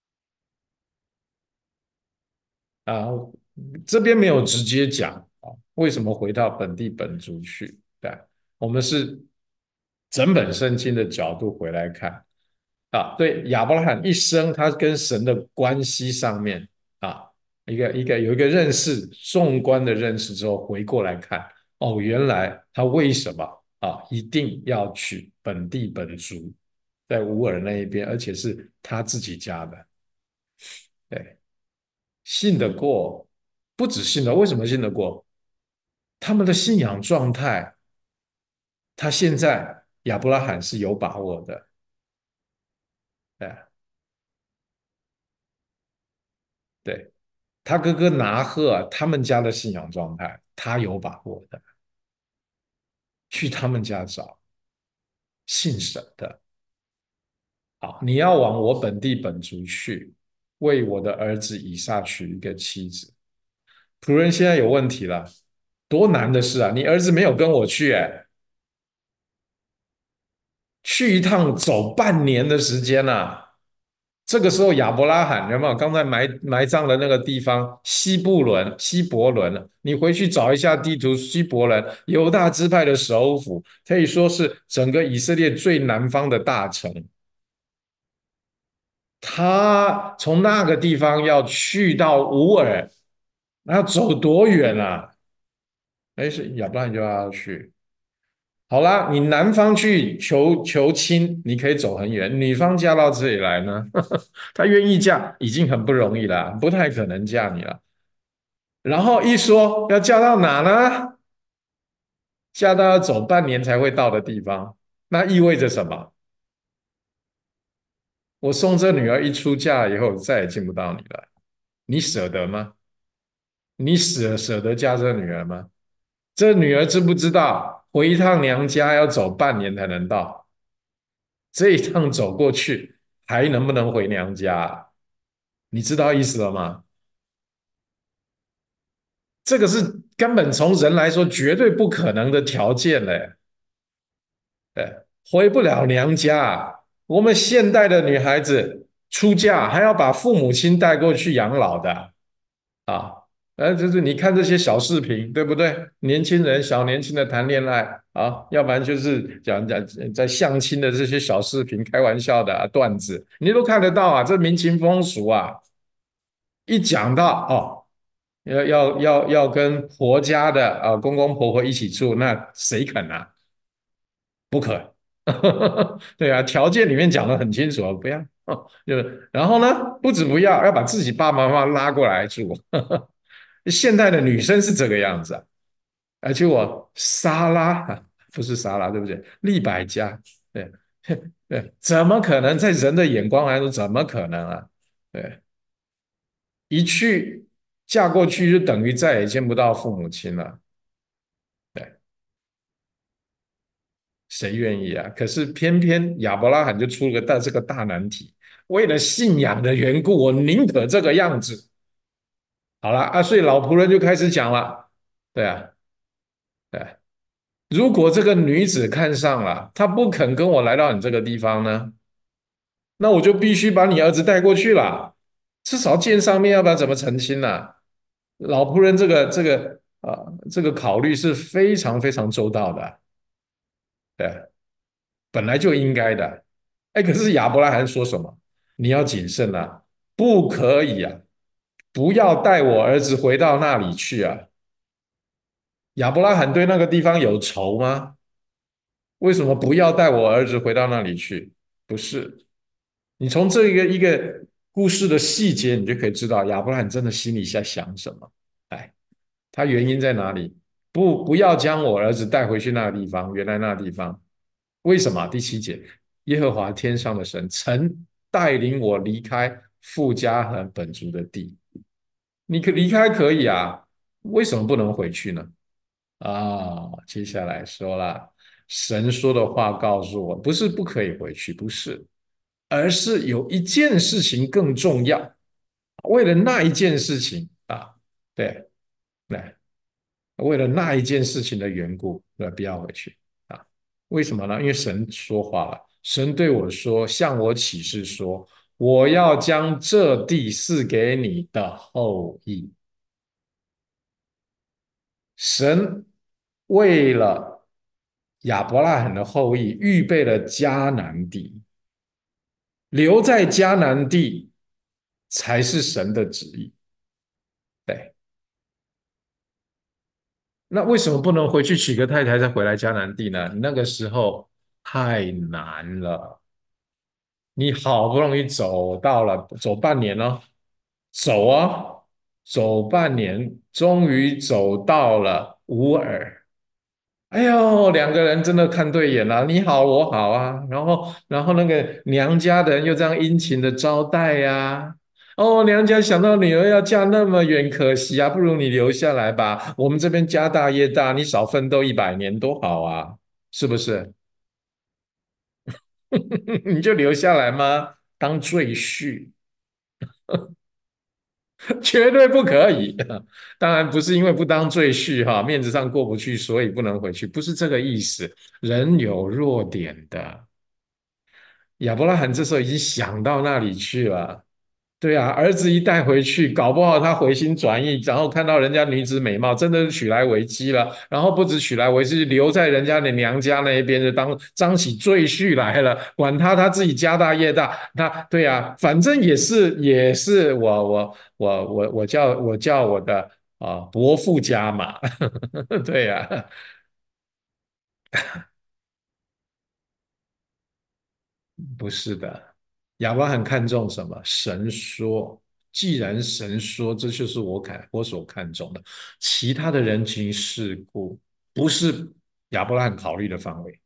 啊，这边没有直接讲啊，为什么回到本地本族去？对，我们是整本圣经的角度回来看啊，对亚伯拉罕一生他跟神的关系上面啊，一个一个有一个认识，纵观的认识之后，回过来看，哦，原来他为什么啊一定要娶本地本族，在乌尔那一边，而且是他自己家的，对，信得过，不止信得，为什么信得过？他们的信仰状态，他现在亚伯拉罕是有把握的，对对。他哥哥拿鹤啊他们家的信仰状态，他有把握的，去他们家找信神的。好，你要往我本地本族去，为我的儿子以撒娶一个妻子。仆人现在有问题了，多难的事啊！你儿子没有跟我去，哎，去一趟走半年的时间啊。这个时候亚伯拉罕有没有？刚才埋埋葬的那个地方，西布伦、西伯伦，你回去找一下地图，西伯伦犹大支派的首府，可以说是整个以色列最南方的大城。他从那个地方要去到乌尔，那要走多远啊？哎，是亚伯拉罕就要去。好啦，你男方去求求亲，你可以走很远；女方嫁到这里来呢，她愿意嫁已经很不容易了，不太可能嫁你了。然后一说要嫁到哪呢？嫁到要走半年才会到的地方，那意味着什么？我送这女儿一出嫁以后，再也见不到你了，你舍得吗？你舍舍得嫁这女儿吗？这女儿知不知道回一趟娘家要走半年才能到？这一趟走过去，还能不能回娘家啊？你知道意思了吗？这个是根本从人来说绝对不可能的条件嘞，对，回不了娘家啊。我们现代的女孩子出嫁还要把父母亲带过去养老的啊，呃，就是你看这些小视频，对不对？年轻人小年轻的谈恋爱啊，要不然就是讲讲在相亲的这些小视频，开玩笑的啊段子，你都看得到啊，这民情风俗啊。一讲到哦，要要要要跟婆家的啊公公婆婆一起住，那谁肯啊？不可。对啊，条件里面讲的很清楚啊，不要。哦就是然后呢，不止不要，要把自己爸爸妈妈拉过来住。现代的女生是这个样子啊，而且我莎拉啊，不是莎拉，对不对？利百加，对对，怎么可能在人的眼光来说，怎么可能啊？对，一去嫁过去就等于再也见不到父母亲了，对，谁愿意啊？可是偏偏亚伯拉罕就出了个大这个大难题，为了信仰的缘故，我宁可这个样子。好了啊，所以老仆人就开始讲了，对啊，对啊，如果这个女子看上了，她不肯跟我来到你这个地方呢，那我就必须把你儿子带过去了，至少见上面，要不然怎么成亲呢、啊老仆人这个这个啊、呃这个考虑是非常非常周到的，对，本来就应该的。哎，可是亚伯拉罕说什么？你要谨慎啊，不可以啊，不要带我儿子回到那里去啊。亚伯拉罕对那个地方有仇吗？为什么不要带我儿子回到那里去？不是，你从这一个一个故事的细节，你就可以知道亚伯拉罕真的心里在想什么。哎，他原因在哪里？不，不要将我儿子带回去那个地方，原来那个地方，为什么？第七节，耶和华天上的神曾带领我离开富家和本族的地。你可离开可以啊，为什么不能回去呢？啊，接下来说了，神说的话告诉我，不是不可以回去，不是，而是有一件事情更重要。为了那一件事情啊，对，来，为了那一件事情的缘故，对，不要回去啊。为什么呢？因为神说话了，神对我说，向我启示说，我要将这地赐给你的后裔。神为了亚伯拉罕的后裔预备了迦南地，留在迦南地才是神的旨意。对，那为什么不能回去娶个太太再回来迦南地呢？那个时候太难了，你好不容易走到了，走半年了，走啊，走半年，终于走到了乌尔。哎呦，两个人真的看对眼了，你好我好啊，然后然后那个娘家的人又这样殷勤的招待呀、哦，娘家想到女儿要嫁那么远，可惜啊，不如你留下来吧，我们这边家大业大，你少奋斗一百年多好啊，是不是？你就留下来吗？当赘婿，绝对不可以。当然不是因为不当赘婿哈，面子上过不去，所以不能回去，不是这个意思。人有弱点的。亚伯拉罕这时候已经想到那里去了。对啊，儿子一带回去，搞不好他回心转意，然后看到人家女子美貌，真的是娶来为妻了。然后不止娶来为妻，留在人家的娘家那一边，就当张起赘婿来了。管他他自己家大业大，他对啊，反正也是也是我我我我我叫我叫我的啊、呃伯父家嘛，对呀、啊。不是的，亚伯拉罕看重什么？神说，既然神说，这就是我看我所看重的。其他的人情世故不是亚伯拉罕考虑的范围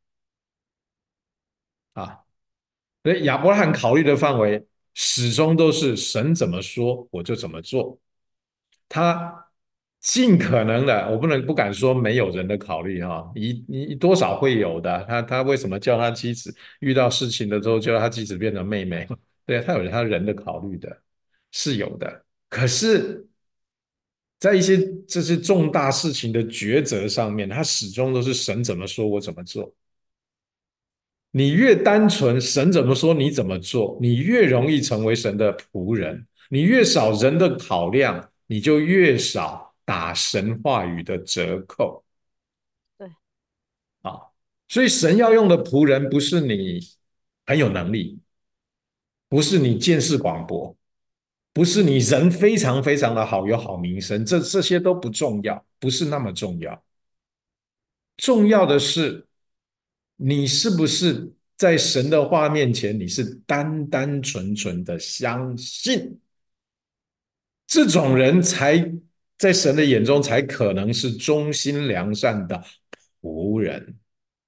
啊。所以亚伯拉罕考虑的范围始终都是神怎么说我就怎么做。他尽可能的，我不能不敢说没有人的考虑哈，一一多少会有的。他他为什么叫他妻子遇到事情的时候，叫他妻子变成妹妹？对啊，他有他人的考虑的，是有的。可是，在一些这些重大事情的抉择上面，他始终都是神怎么说，我怎么做。你越单纯，神怎么说你怎么做，你越容易成为神的仆人。你越少人的考量，你就越少打神话语的折扣对， 啊。所以神要用的仆人，不是你很有能力，不是你见识广博，不是你人非常非常的好，有好名声，这这些都不重要，不是那么重要。重要的是，你是不是在神的话面前，你是单单纯纯的相信，这种人才在神的眼中才可能是忠心良善的仆人。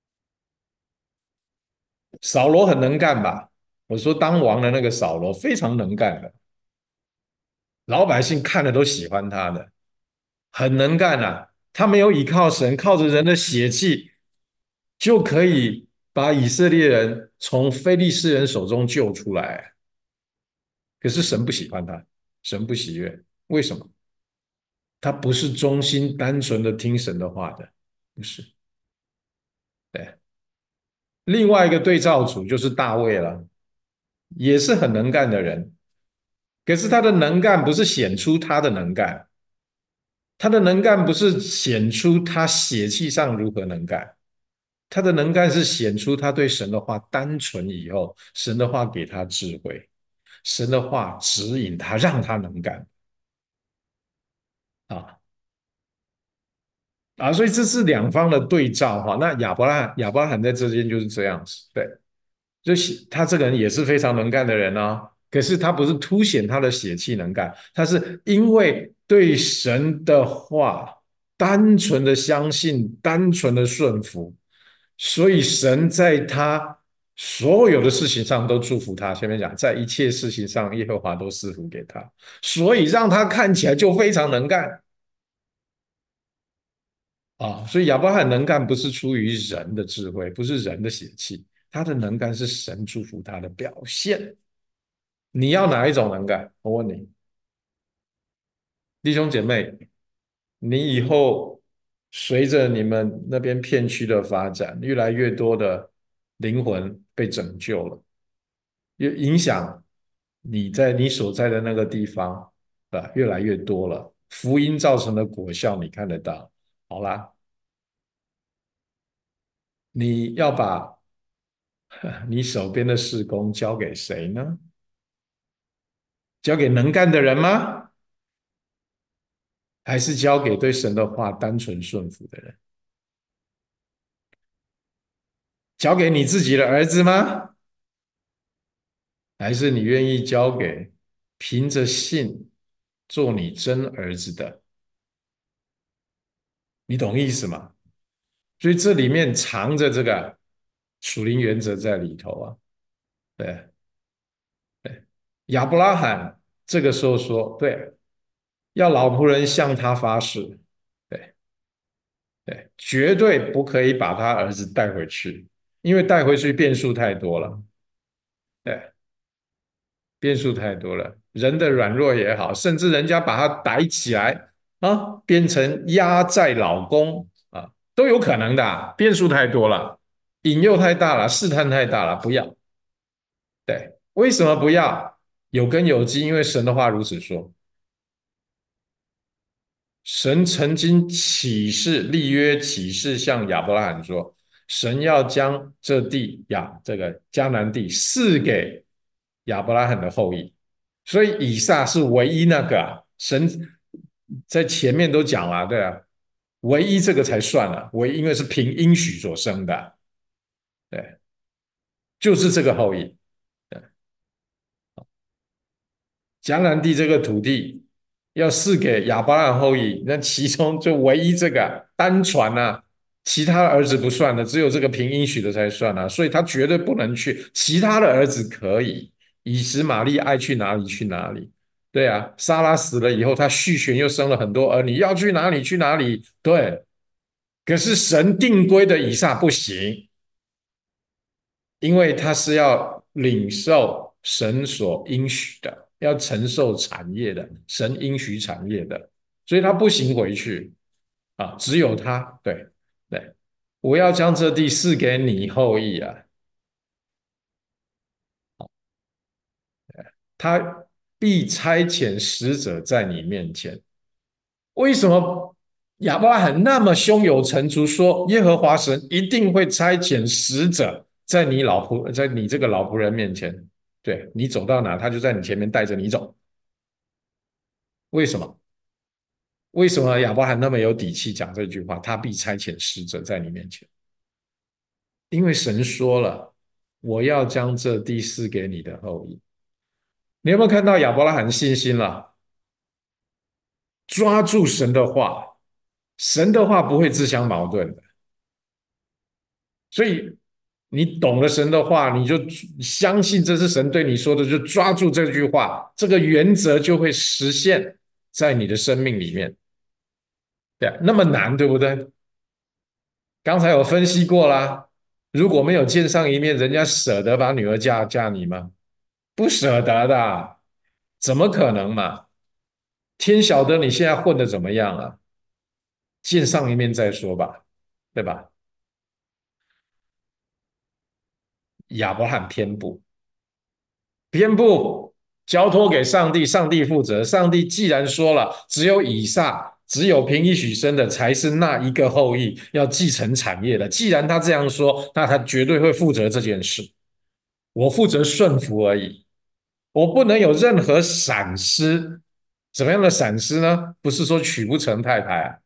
扫罗很能干吧？我说当王的那个扫罗非常能干的，老百姓看了都喜欢他的，很能干啊。他没有依靠神，靠着人的血气就可以把以色列人从非利士人手中救出来。可是神不喜欢他，神不喜悦，为什么？他不是忠心单纯的听神的话的，不是。对，另外一个对照组就是大卫了，也是很能干的人，可是他的能干不是显出他的能干，他的能干不是显出他血气上如何能干，他的能干是显出他对神的话单纯以后，神的话给他智慧，神的话指引他，让他能干啊啊！所以这是两方的对照哈。那亚伯拉亚伯拉罕在这边就是这样子，对，就是他这个人也是非常能干的人啊。 可是他不是凸显他的血气能干，他是因为对神的话单纯的相信，单纯的顺服，所以神在他所有的事情上都祝福他。前面讲，在一切事情上，耶和华都赐福给他，所以让他看起来就非常能干啊。所以亚伯拉罕能干不是出于人的智慧，不是人的血气，他的能干是神祝福他的表现。你要哪一种能干？我问你，弟兄姐妹，你以后随着你们那边片区的发展，越来越多的灵魂被拯救了，也影响你在你所在的那个地方啊，越来越多了。福音造成的果效，你看得到。好啦，你要把你手边的事工交给谁呢？交给能干的人吗？还是交给对神的话单纯顺服的人？交给你自己的儿子吗？还是你愿意交给凭着信做你真儿子的？你懂意思吗？所以这里面藏着这个属灵原则在里头啊。对对，亚伯拉罕这个时候说，对，要老仆人向他发誓，对对，绝对不可以把他儿子带回去，因为带回去变数太多了。对，变数太多了，人的软弱也好，甚至人家把他逮起来啊，变成压寨老公啊，都有可能的啊，变数太多了，引诱太大了，试探太大了，不要。对，为什么不要？有根有基，因为神的话如此说。神曾经起誓立约起誓向亚伯拉罕说，神要将这地亚这个迦南地赐给亚伯拉罕的后裔，所以以撒是唯一那个啊，神在前面都讲了，对啊，唯一这个才算了，唯一因为是凭应许所生的，对，就是这个后裔。迦南地这个土地要赐给亚伯拉罕后裔，那其中就唯一这个单传啊，其他的儿子不算的，只有这个凭应许的才算啊，所以他绝对不能去，其他的儿子可以，以实玛利爱去哪里去哪里。对啊，撒拉死了以后，他续弦又生了很多儿女，要去哪里去哪里。对，可是神定规的以撒不行，因为他是要领受神所应许的，要承受产业的，神应许产业的，所以他不行回去啊，只有他，对对，我要将这地赐给你后裔啊，他必差遣使者在你面前。为什么亚伯拉罕那么胸有成竹说，耶和华神一定会差遣使者在你老仆，在你这个老仆人面前，对你走到哪，他就在你前面带着你走。为什么？为什么亚伯拉罕那么有底气讲这句话？他必差遣使者在你面前，因为神说了，我要将这地赐给你的后裔。你有没有看到亚伯拉罕信心了？抓住神的话，神的话不会自相矛盾的。所以你懂了神的话，你就相信这是神对你说的，就抓住这句话，这个原则就会实现在你的生命里面。对啊，那么难，对不对？刚才有分析过啦，如果没有见上一面，人家舍得把女儿嫁嫁你吗？不舍得的，怎么可能嘛？天晓得你现在混的怎么样啊？见上一面再说吧，对吧？亚伯罕偏不，偏不交托给上帝，上帝负责。上帝既然说了，只有以撒，只有凭一许生的才是那一个后裔要继承产业的。既然他这样说，那他绝对会负责这件事。我负责顺服而已，我不能有任何闪失。怎么样的闪失呢？不是说娶不成太太啊，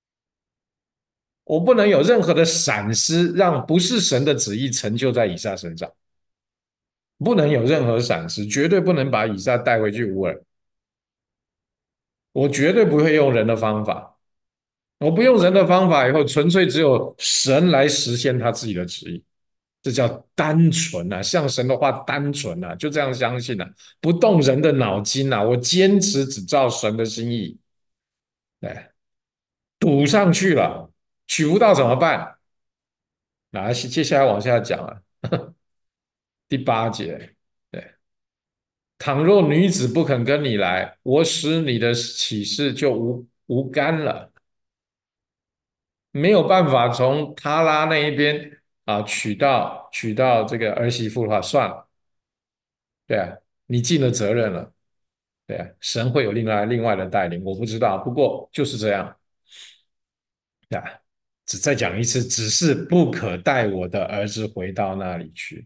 我不能有任何的闪失，让不是神的旨意成就在以撒身上。 不能有任何闪失，绝对不能把以撒带回去乌尔。我绝对不会用人的方法，我不用人的方法以后，纯粹只有神来实现他自己的旨意，这叫单纯啊，像神的话单纯啊，就这样相信啊，不动人的脑筋啊，我坚持只照神的心意，对，赌上去了，取不到怎么办？那接下来往下讲啊，第八节，对，倘若女子不肯跟你来，我使你的启示就无无干了。没有办法从他拉那一边啊取到取到这个儿媳妇的话，算了，对啊，你尽了责任了，对啊，神会有另外另外的带领，我不知道，不过就是这样，对啊，只再讲一次，只是不可带我的儿子回到那里去。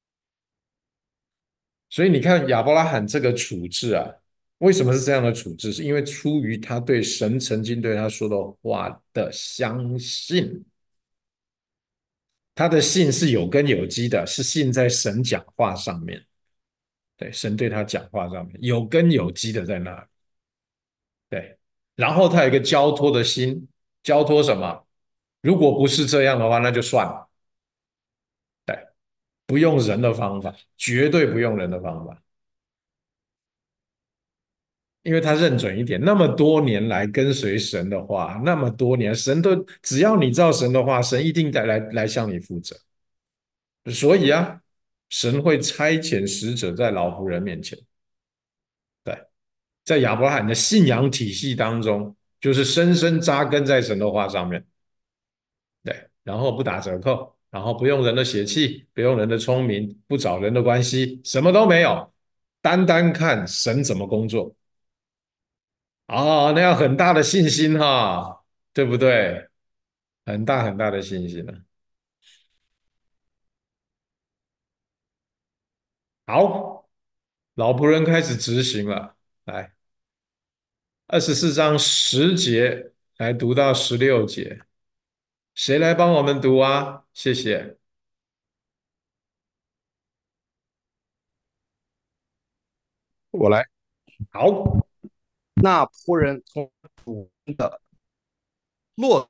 所以你看亚伯拉罕这个处置啊，为什么是这样的处置？是因为出于他对神曾经对他说的话的相信。他的信是有根有基的，是信在神讲话上面。对，神对他讲话上面有根有基的在那里。对，然后他有一个交托的心，交托什么？如果不是这样的话，那就算了。对，不用人的方法，绝对不用人的方法，因为他认准一点，那么多年来跟随神的话，那么多年，神都只要你照神的话，神一定得来来向你负责。所以啊，神会差遣使者在老仆人面前。对。在亚伯拉罕的信仰体系当中，就是深深扎根在神的话上面，对，然后不打折扣，然后不用人的血气，不用人的聪明，不找人的关系，什么都没有，单单看神怎么工作。哦，那要很大的信心哈，对不对？很大很大的信心了。好，老仆人开始执行了，来，二十四章十节来读到十六节，谁来帮我们读啊？谢谢。 我来。 好， 那仆人从主人的骆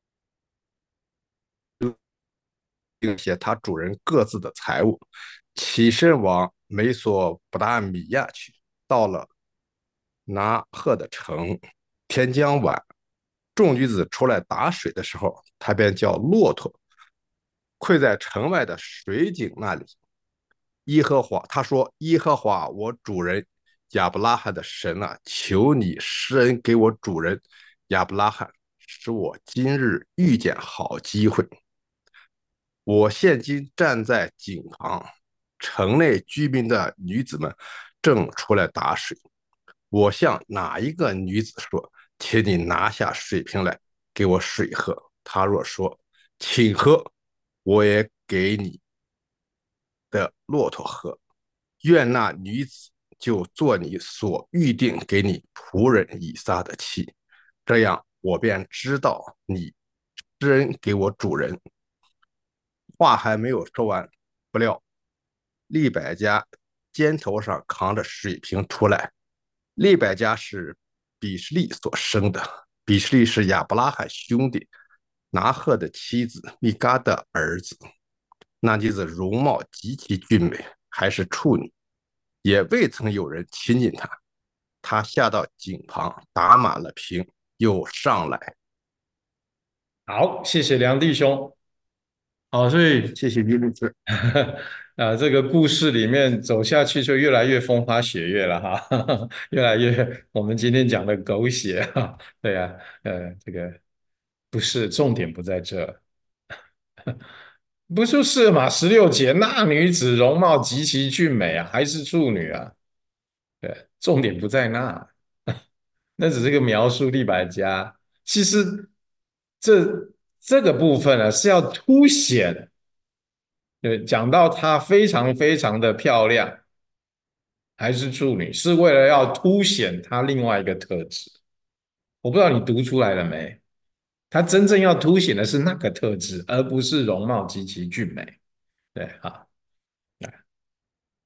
并且他主人各自的财物，起身往美索不达米亚去。到了拿鹤的城，天将晚，众女子出来打水的时候，他便叫骆驼跪在城外的水井那里。耶和华，他说：耶和华，我主人亚伯拉罕的神啊，求你施恩给我主人亚伯拉罕，使我今日遇见好机会。我现今站在井旁，城内居民的女子们正出来打水。我向哪一个女子说：请你拿下水瓶来，给我水喝。她若说：请喝，我也给你的骆驼喝。愿那女子就做你所预定给你仆人以撒的妻，这样我便知道你施恩给我主人。话还没有说完，不料利百加肩头上扛着水瓶出来。利百加是比什利所生的，比什利是亚伯拉罕兄弟拿鹤的妻子米嘎的儿子。那女子容貌极其俊美，还是处女，也未曾有人亲近她。她下到井旁，打满了瓶，又上来。 好，谢谢梁弟兄。好，所以谢谢于律师。 啊，这个故事里面走下去就越来越风花雪月了哈，越来越我们今天讲的狗血哈，对呀、啊呃，这个不是重点不在这，不就是嘛？十六节，那女子容貌极其俊美啊，还是处女啊？对，重点不在那，那只是个描述利百加。其实这这个部分呢是要凸显。对，讲到她非常非常的漂亮，还是处女，是为了要凸显她另外一个特质。我不知道你读出来了没？她真正要凸显的是那个特质，而不是容貌极其俊美。对，好，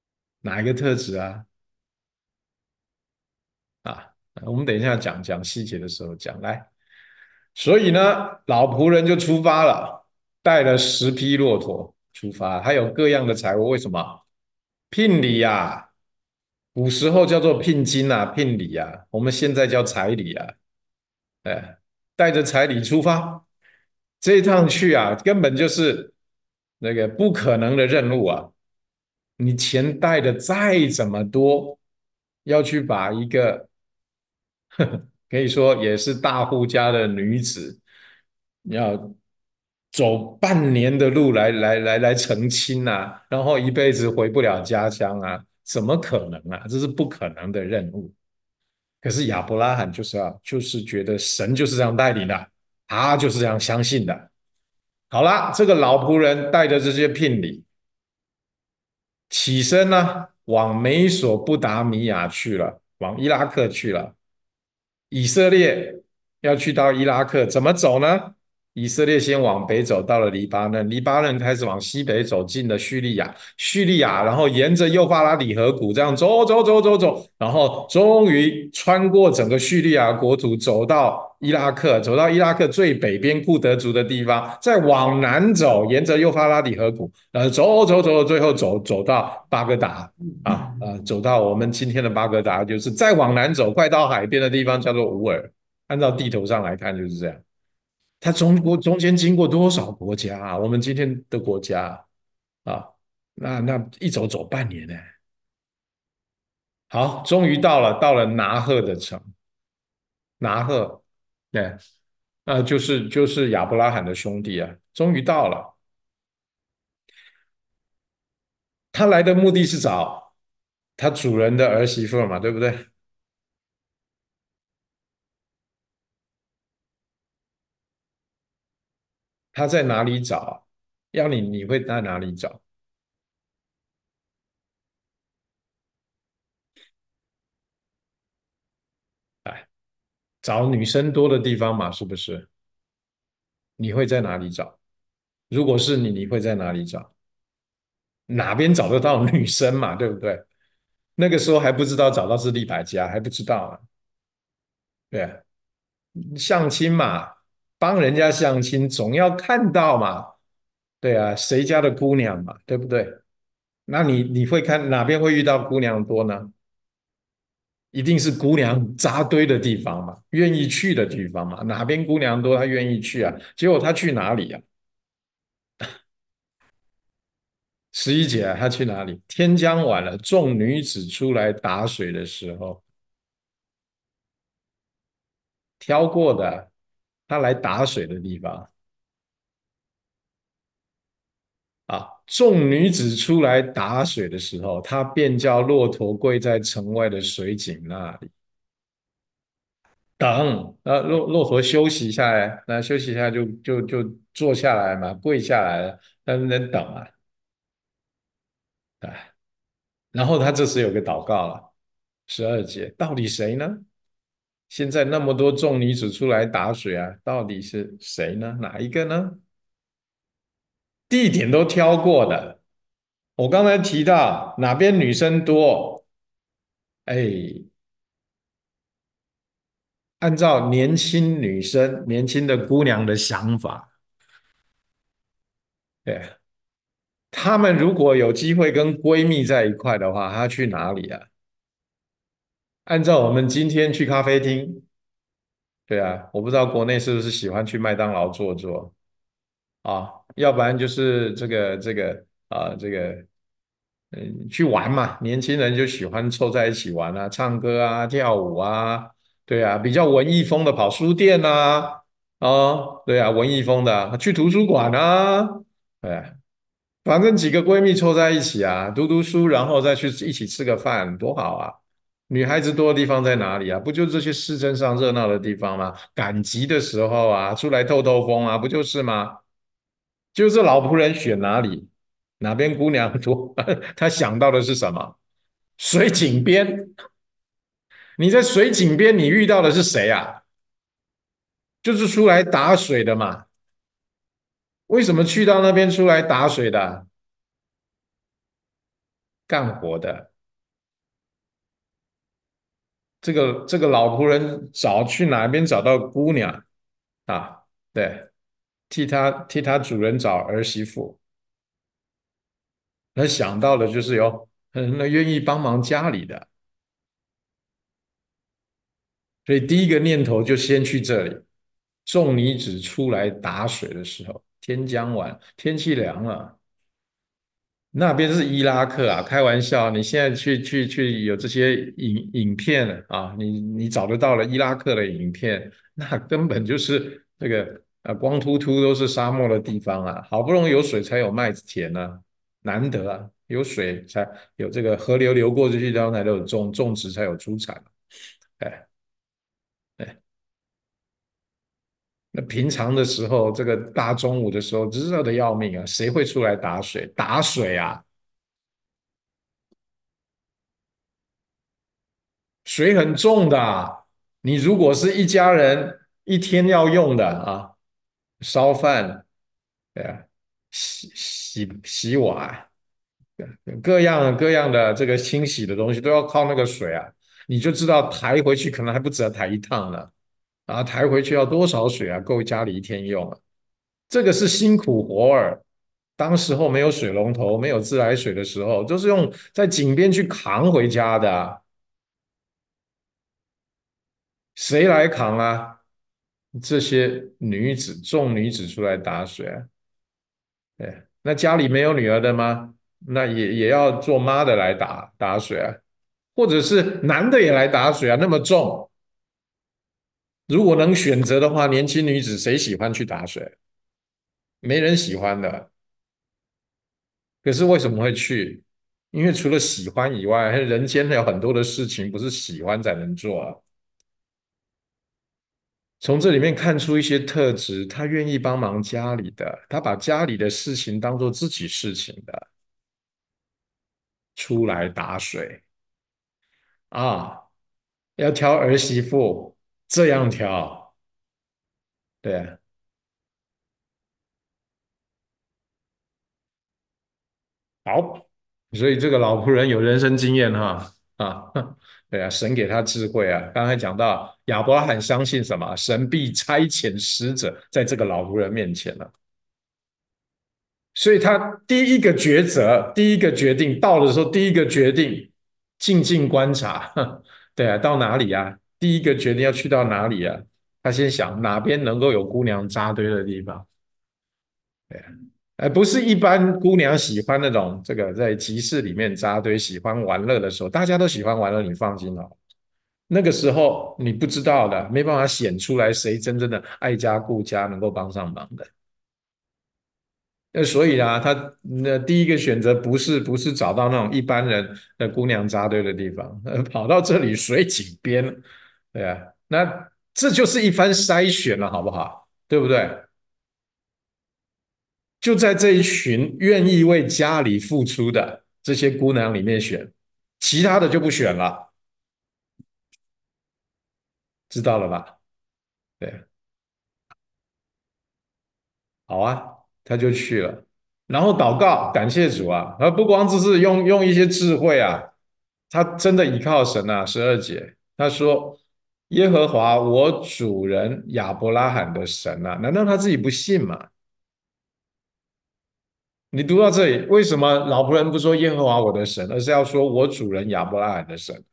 哪一个特质啊？啊，我们等一下讲讲细节的时候讲。来，所以呢，老仆人就出发了，带了十匹骆驼出发，还有各样的财物。为什么？聘礼呀、古时候叫做聘金啊，聘礼啊，我们现在叫彩礼啊。哎，带着彩礼出发，这一趟去啊，根本就是那个不可能的任务啊！你钱带的再怎么多，要去把一个可以说也是大户家的女子，要走半年的路来来来来成亲啊，然后一辈子回不了家乡啊，怎么可能啊？这是不可能的任务。可是亚伯拉罕就是要，就是觉得神就是这样带领的，他就是这样相信的。好啦，这个老仆人带着这些聘礼起身呢，往美索不达米亚去了，往伊拉克去了。以色列要去到伊拉克，怎么走呢？以色列先往北走，到了黎巴嫩，黎巴嫩开始往西北走，进了叙利亚，叙利亚，然后沿着幼发拉底河谷这样走走走走走，然后终于穿过整个叙利亚国土，走到伊拉克，走到伊拉克最北边库德族的地方，再往南走，沿着幼发拉底河谷，然后走走走，最后走走到巴格达。啊呃，走到我们今天的巴格达，就是再往南走，快到海边的地方叫做乌尔。按照地图上来看就是这样。它中国中间经过多少国家啊？我们今天的国家啊，那那一走走半年呢。好，终于到了，到了拿鹤的城，拿鹤，对，呃，就是就是亚伯拉罕的兄弟啊，终于到了。他来的目的是找他主人的儿媳妇嘛，对不对？他在哪里找啊？要你你会在哪里找？哎，找女生多的地方嘛，是不是？你会在哪里找？如果是你，你会在哪里找？哪边找得到女生嘛，对不对？那个时候还不知道找到是利百家，还不知道啊。对啊，相亲嘛，帮人家相亲总要看到嘛。对啊，谁家的姑娘嘛，对不对？那你你会看哪边会遇到姑娘多呢？一定是姑娘扎堆的地方嘛，愿意去的地方嘛。哪边姑娘多，她愿意去啊。结果她去哪里啊？十一姐啊，她去哪里？天将晚了，众女子出来打水的时候，挑过的，她来打水的地方啊。众女子出来打水的时候，她便叫骆驼跪在城外的水井那里。等，呃，骆骆驼休息下来，那休息一下就就就坐下来嘛，跪下来了，那能等啊？哎，然后他这时有个祷告了，十二节，到底谁呢？现在那么多众女子出来打水啊，到底是谁呢？哪一个呢？地点都挑过的，我刚才提到哪边女生多，哎，按照年轻女生、年轻的姑娘的想法，对，她们如果有机会跟闺蜜在一块的话，她去哪里啊？按照我们今天去咖啡厅，对啊，我不知道国内是不是喜欢去麦当劳坐坐啊，要不然就是这个这个啊这个嗯去玩嘛，年轻人就喜欢凑在一起玩啊，唱歌啊，跳舞啊，对啊，比较文艺风的跑书店啊，哦，对啊，文艺风的去图书馆啊，对啊，反正几个闺蜜凑在一起啊，读读书，然后再去一起吃个饭，多好啊！女孩子多的地方在哪里啊？不就这些市镇上热闹的地方吗？赶集的时候啊，出来透透风啊，不就是吗？就是老仆人选哪里，哪边姑娘多，他想到的是什么？水井边。你在水井边，你遇到的是谁啊？就是出来打水的嘛。为什么去到那边出来打水的？干活的。 这个这个老仆人找去哪边找到姑娘啊？对，替他替他主人找儿媳妇，那想到的就是有嗯，那愿意帮忙家里的，所以第一个念头就先去这里。众女子出来打水的时候，天将晚，天气凉了。那边是伊拉克啊，开玩笑，你现在去去去有这些影影片啊，你你找得到了伊拉克的影片，那根本就是这个啊光秃秃都是沙漠的地方啊，好不容易有水才有麦子田呢、啊，难得啊，有水才有这个河流流过这些地方才有种种植才有出产，哎哎，那平常的时候，这个大中午的时候热的要命啊，谁会出来打水？打水啊！水很重的啊，你如果是一家人一天要用的啊，烧饭，对啊，洗洗洗碗，各样各样的这个清洗的东西都要靠那个水啊，你就知道抬回去可能还不止要抬一趟呢，啊，抬回去要多少水啊，够家里一天用啊，这个是辛苦活儿。当时候没有水龙头，没有自来水的时候，都是用在井边去扛回家的啊，谁来扛啊？这些女子，众女子出来打水啊，对，那家里没有女儿的吗？那也也要做妈的来打打水啊，或者是男的也来打水啊，那么重，如果能选择的话，年轻女子谁喜欢去打水？没人喜欢的。可是为什么会去？因为除了喜欢以外，人间有很多的事情不是喜欢才能做啊。从这里面看出一些特质，他愿意帮忙家里的，他把家里的事情当做自己事情的，出来打水啊，要挑儿媳妇，这样挑，对，好，所以这个老仆人有人生经验哈啊，对啊，神给他智慧啊。刚才讲到亚伯拉罕相信什么？神必差遣使者在这个老仆人面前了。所以他第一个抉择，第一个决定到的时候，第一个决定静静观察，对啊，到哪里啊？第一个决定要去到哪里啊？他先想哪边能够有姑娘扎堆的地方，对啊，而不是一般姑娘喜欢那种这个在集市里面扎堆，喜欢玩乐的时候，大家都喜欢玩乐，你放心哦。那个时候你不知道的，没办法显出来谁真正的爱家顾家，能够帮上忙的。那所以啊，他那第一个选择不是不是找到那种一般人的姑娘扎堆的地方，呃，跑到这里水井边，对啊，那这就是一番筛选了，好不好？对不对？就在这一群愿意为家里付出的这些姑娘里面选，其他的就不选了，知道了吧？对，好啊，他就去了，然后祷告，感谢主啊，而不光只是用用一些智慧啊，他真的依靠神啊。十二节，他说：“耶和华我主人亚伯拉罕的神啊，难道他自己不信吗？”你读到这里，为什么老仆人不说耶和华我的神，而是要说我主人亚伯拉罕的神？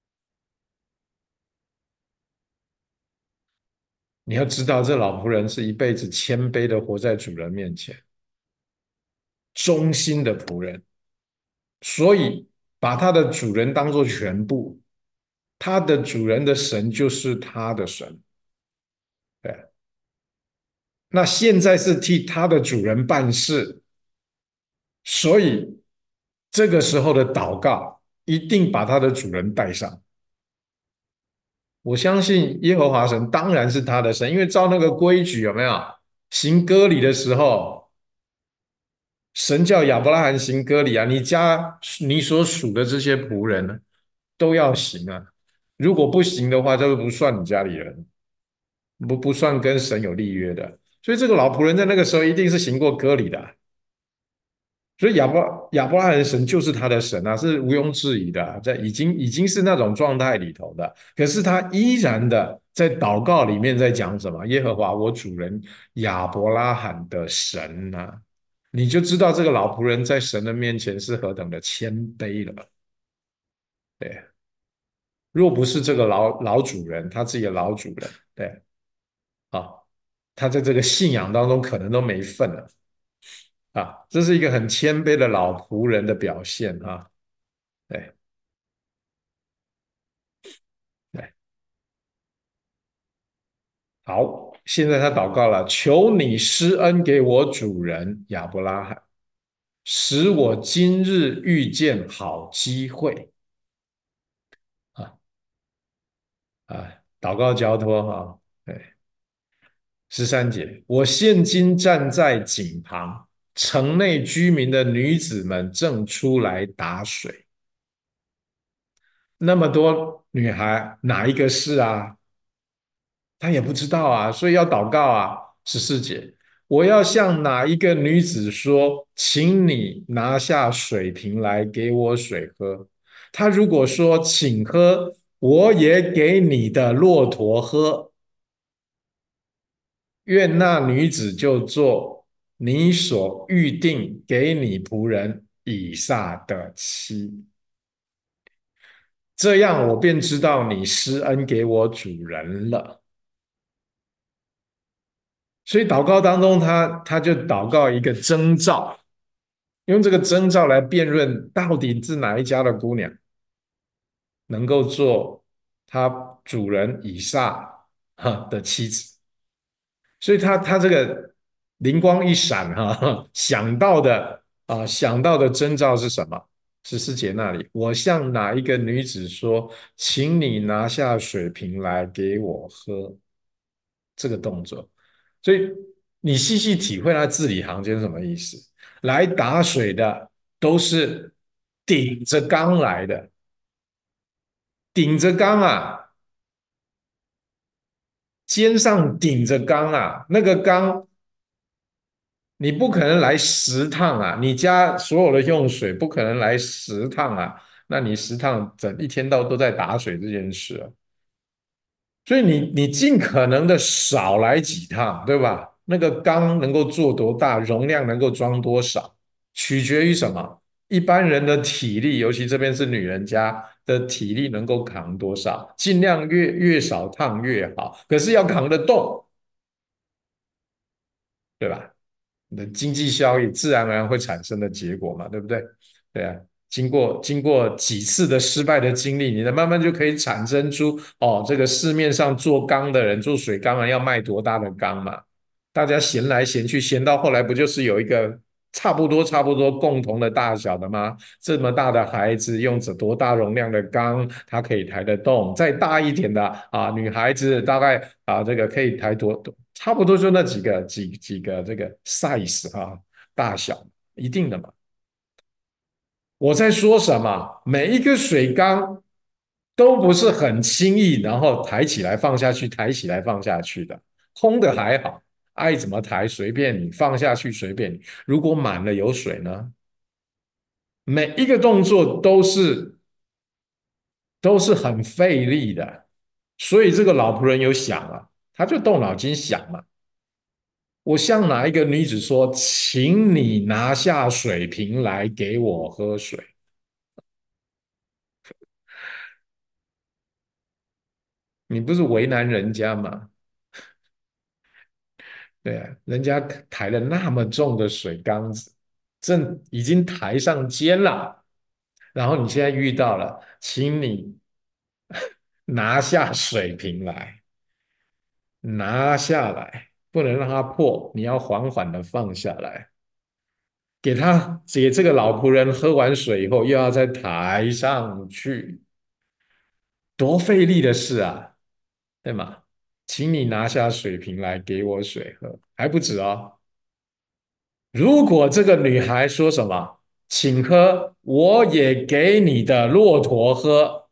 你要知道，这老仆人是一辈子谦卑的活在主人面前，忠心的仆人。所以把他的主人当做全部，他的主人的神就是他的神，对。那现在是替他的主人办事，所以这个时候的祷告一定把他的主人带上。我相信耶和华神当然是他的神，因为照那个规矩有没有行割礼的时候，神叫亚伯拉罕行割礼啊，你家你所属的这些仆人呢都要行啊，如果不行的话，就不算你家里人，不不算跟神有立约的。所以这个老仆人在那个时候一定是行过割礼的， 所以亚伯亚伯拉罕的神就是他的神啊，是毋庸置疑的啊，在已经已经是那种状态里头的。可是他依然的在祷告里面在讲什么？耶和华我主人亚伯拉罕的神啊，你就知道这个老仆人在神的面前是何等的谦卑了。对，若不是这个老老主人，他自己的老主人，对啊，他在这个信仰当中可能都没份了啊。这是一个很谦卑的老仆人的表现啊。对对，好，现在他祷告了，求你施恩给我主人亚伯拉罕，使我今日遇见好机会啊啊！祷告交托哈，对，十三节，我现今站在井旁，城内居民的女子们正出来打水。那么多女孩，哪一个是啊？他也不知道啊，所以要祷告啊。十四节，我要向哪一个女子说，请你拿下水瓶来给我水喝。她如果说请喝，我也给你的骆驼喝。愿那女子就做你所预定给你仆人以撒的妻。这样我便知道你施恩给我主人了。所以祷告当中他，他就祷告一个征兆，用这个征兆来辩论到底是哪一家的姑娘能够做他主人以撒哈的妻子。所以他他这个灵光一闪哈，想到的啊想到的征兆是什么？十四节那里，我向哪一个女子说，请你拿下水瓶来给我喝。这个动作，所以你细细体会它字里行间是什么意思。来打水的都是顶着缸来的，顶着缸啊，肩上顶着缸啊，那个缸你不可能来十趟啊，你家所有的用水不可能来十趟啊，那你十趟整一天到都在打水这件事啊。所以你你尽可能的少来几趟，对吧？那个缸能够做多大，容量能够装多少，取决于什么？一般人的体力，尤其这边是女人家的体力能够扛多少，尽量越越少趟越好。可是要扛得动，对吧？你的经济效益自然而然会产生的结果嘛，对不对？对啊，经过经过几次的失败的经历，你的慢慢就可以产生出哦，这个市面上做缸的人做水缸啊，要卖多大的缸嘛？大家嫌来嫌去，嫌到后来不就是有一个差不多差不多共同的大小的吗？这么大的孩子用着多大容量的缸，它可以抬得动；再大一点的啊，女孩子大概啊这个可以抬多多，差不多就那几个几几个这个 size 啊大小，一定的嘛。我在说什么？每一个水缸都不是很轻易，然后抬起来放下去，抬起来放下去的。空的还好，爱怎么抬随便你，放下去随便你。如果满了有水呢？每一个动作都是都是很费力的。所以这个老仆人有想啊，他就动脑筋想嘛。我向哪一个女子说，请你拿下水瓶来给我喝水？你不是为难人家吗？对啊，人家抬了那么重的水缸子，正已经抬上肩了，然后你现在遇到了，请你拿下水瓶来，拿下来，不能让它破，你要缓缓的放下来，给他给这个老仆人喝完水以后，又要再抬上去，多费力的事啊，对吗？请你拿下水瓶来给我水喝，还不止哦。如果这个女孩说什么，请喝，我也给你的骆驼喝。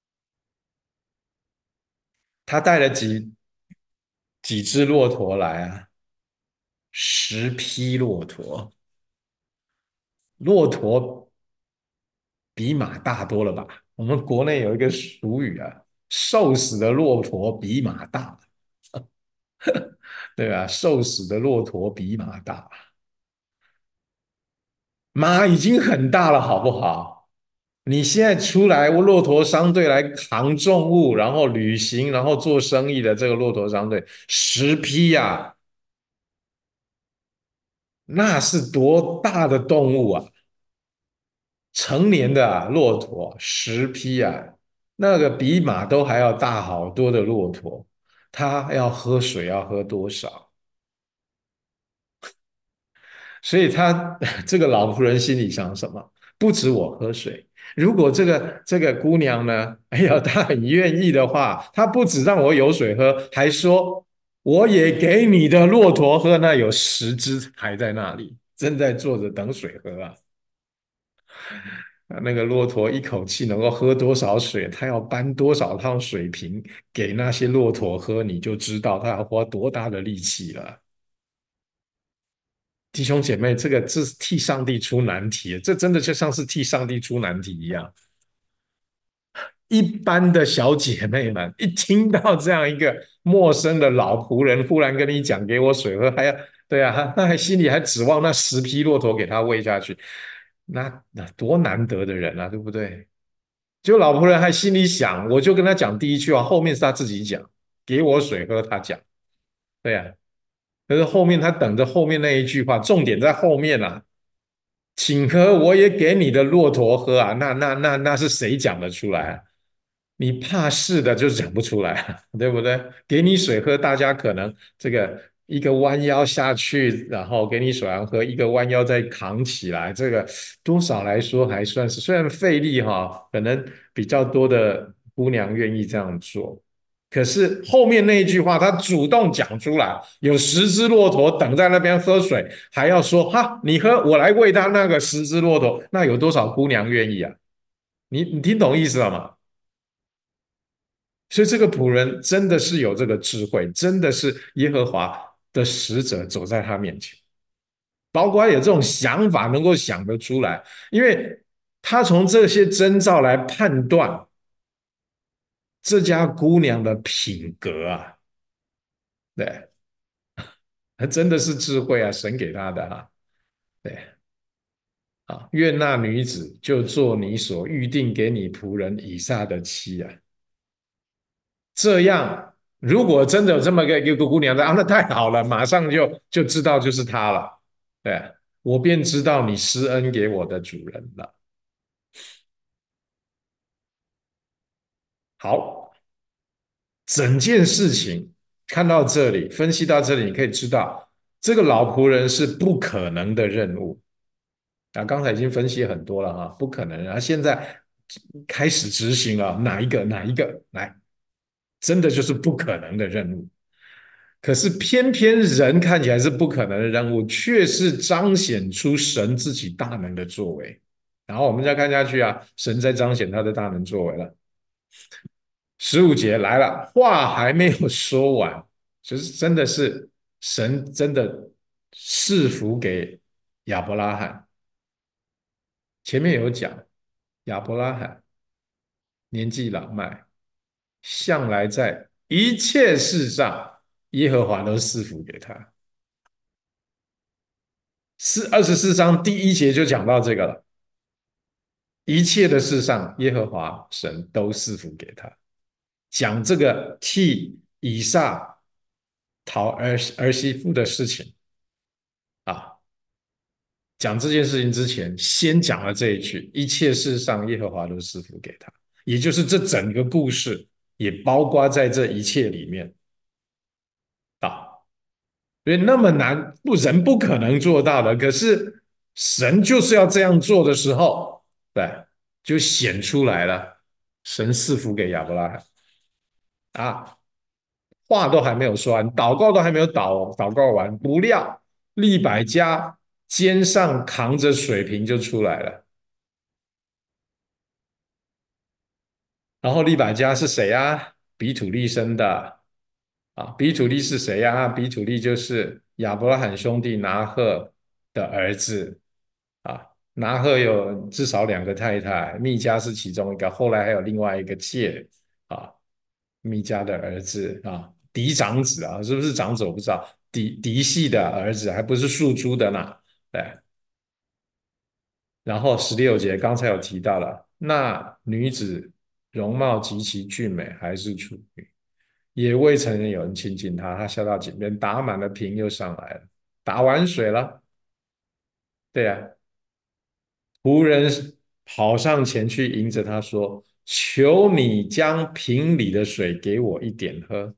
她带了几几只骆驼来啊？十匹骆驼。 骆驼比马大多了吧？我们国内有一个俗语啊，瘦死的骆驼比马大，对吧？瘦死的骆驼比马大，马已经很大了，好不好？你现在出来骆驼商队来扛重物，然后旅行，然后做生意的这个骆驼商队，十匹呀、啊，那是多大的动物啊！成年的啊，骆驼十匹啊，那个比马都还要大好多的骆驼，它要喝水要喝多少？所以他这个老仆人心里想什么？不止我喝水，如果这个这个姑娘呢，哎呀，她很愿意的话，她不止让我有水喝，还说我也给你的骆驼喝。那有十只还在那里，正在坐着等水喝啊。那个骆驼一口气能够喝多少水？他要搬多少趟水瓶给那些骆驼喝，你就知道他要花多大的力气了。弟兄姐妹，这个这是替上帝出难题，这真的就像是替上帝出难题一样。一般的小姐妹们一听到这样一个陌生的老仆人忽然跟你讲给我水喝，还要对啊，那还心里还指望那十匹骆驼给他喂下去，那那多难得的人啊，对不对？就老仆人还心里想，我就跟他讲第一句话，后面是他自己讲，给我水喝，他讲，对呀、啊。可是后面他等着后面那一句话，重点在后面啊，请喝，我也给你的骆驼喝啊，那那那那是谁讲得出来啊？你怕是的就讲不出来啊，对不对？给你水喝，大家可能这个一个弯腰下去，然后给你水然喝，一个弯腰再扛起来，这个多少来说还算是，虽然费力哈，可能比较多的姑娘愿意这样做。可是后面那一句话，他主动讲出来，有十只骆驼等在那边喝水，还要说哈，你喝，我来喂他那个十只骆驼，那有多少姑娘愿意啊？你你听懂意思了吗？所以这个仆人真的是有这个智慧，真的是耶和华的使者走在他面前，包括有这种想法能够想得出来，因为他从这些征兆来判断这家姑娘的品格啊，对，真的是智慧啊，神给他的啊，对啊，愿那女子就做你所预定给你仆人以撒的妻啊。这样，如果真的有这么个一个姑娘在啊，那太好了，马上就就知道就是她了。对，我便知道你施恩给我的主人了。好，整件事情看到这里，分析到这里，你可以知道这个老仆人是不可能的任务啊。刚才已经分析很多了哈，不可能，然后现在开始执行了，哪一个哪一个来，真的就是不可能的任务。可是偏偏人看起来是不可能的任务，却是彰显出神自己大能的作为。然后我们再看下去啊，神在彰显他的大能作为了。十五节来了，话还没有说完，就是真的是神真的赐福给亚伯拉罕。前面有讲，亚伯拉罕年纪老迈，向来在一切事上，耶和华都赐福给他。四二十四章第一节就讲到这个了，一切的事上，耶和华神都赐福给他。讲这个替以撒讨儿儿媳妇的事情啊，讲这件事情之前，先讲了这一句：一切事上，耶和华都赐福给他。也就是这整个故事也包括在这一切里面啊。所以那么难，不人不可能做到的，可是神就是要这样做的时候，对，就显出来了。神赐福给亚伯拉罕啊，话都还没有说完，祷告都还没有祷祷告完，不料利百加肩上扛着水瓶就出来了。然后利百加是谁啊？比土利生的啊，比土利是谁呀、啊？比土利就是亚伯拉罕兄弟拿鹤的儿子啊。 拿鹤有至少两个太太，密迦是其中一个，后来还有另外一个妾啊，密迦的儿子啊，嫡长子啊，是不是长子我不知道，嫡嫡系的儿子，还不是庶出的呢。对，然后十六节刚才有提到了，那女子容貌极其俊美，还是处女，也未曾有人亲近她，她下到井边打满了瓶又上来了，打完水了，对呀、啊，仆人跑上前去迎着他说：“求你将瓶里的水给我一点喝。”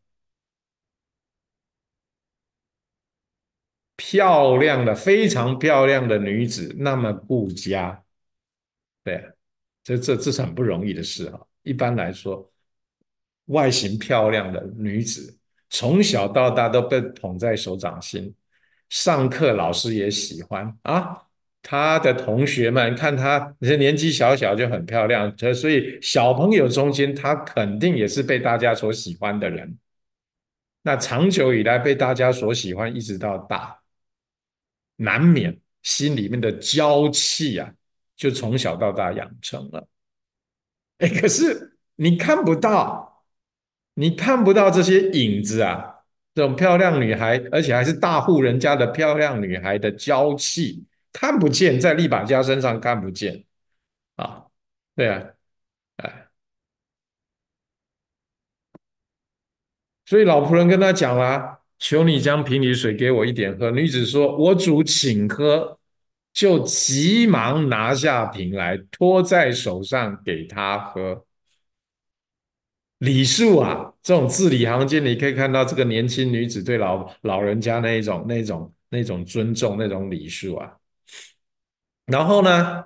漂亮的，非常漂亮的女子，那么顾家，对啊，这这这是很不容易的事啊。一般来说，外形漂亮的女子，从小到大都被捧在手掌心，上课老师也喜欢啊。他的同学们看他年纪小小就很漂亮，所以小朋友中间他肯定也是被大家所喜欢的人。那长久以来被大家所喜欢，一直到大，难免心里面的娇气啊，就从小到大养成了。哎，可是你看不到，你看不到这些影子啊，这种漂亮女孩，而且还是大户人家的漂亮女孩的娇气，看不见，在利百加身上看不见啊。对啊，哎，所以老仆人跟他讲啦，求你将瓶里水给我一点喝。女子说：“我主请喝。”就急忙拿下瓶来，托在手上给他喝。礼数啊，这种字里行间，你可以看到这个年轻女子对老老人家那一种、那种、那种尊重、那种礼数啊。然后呢，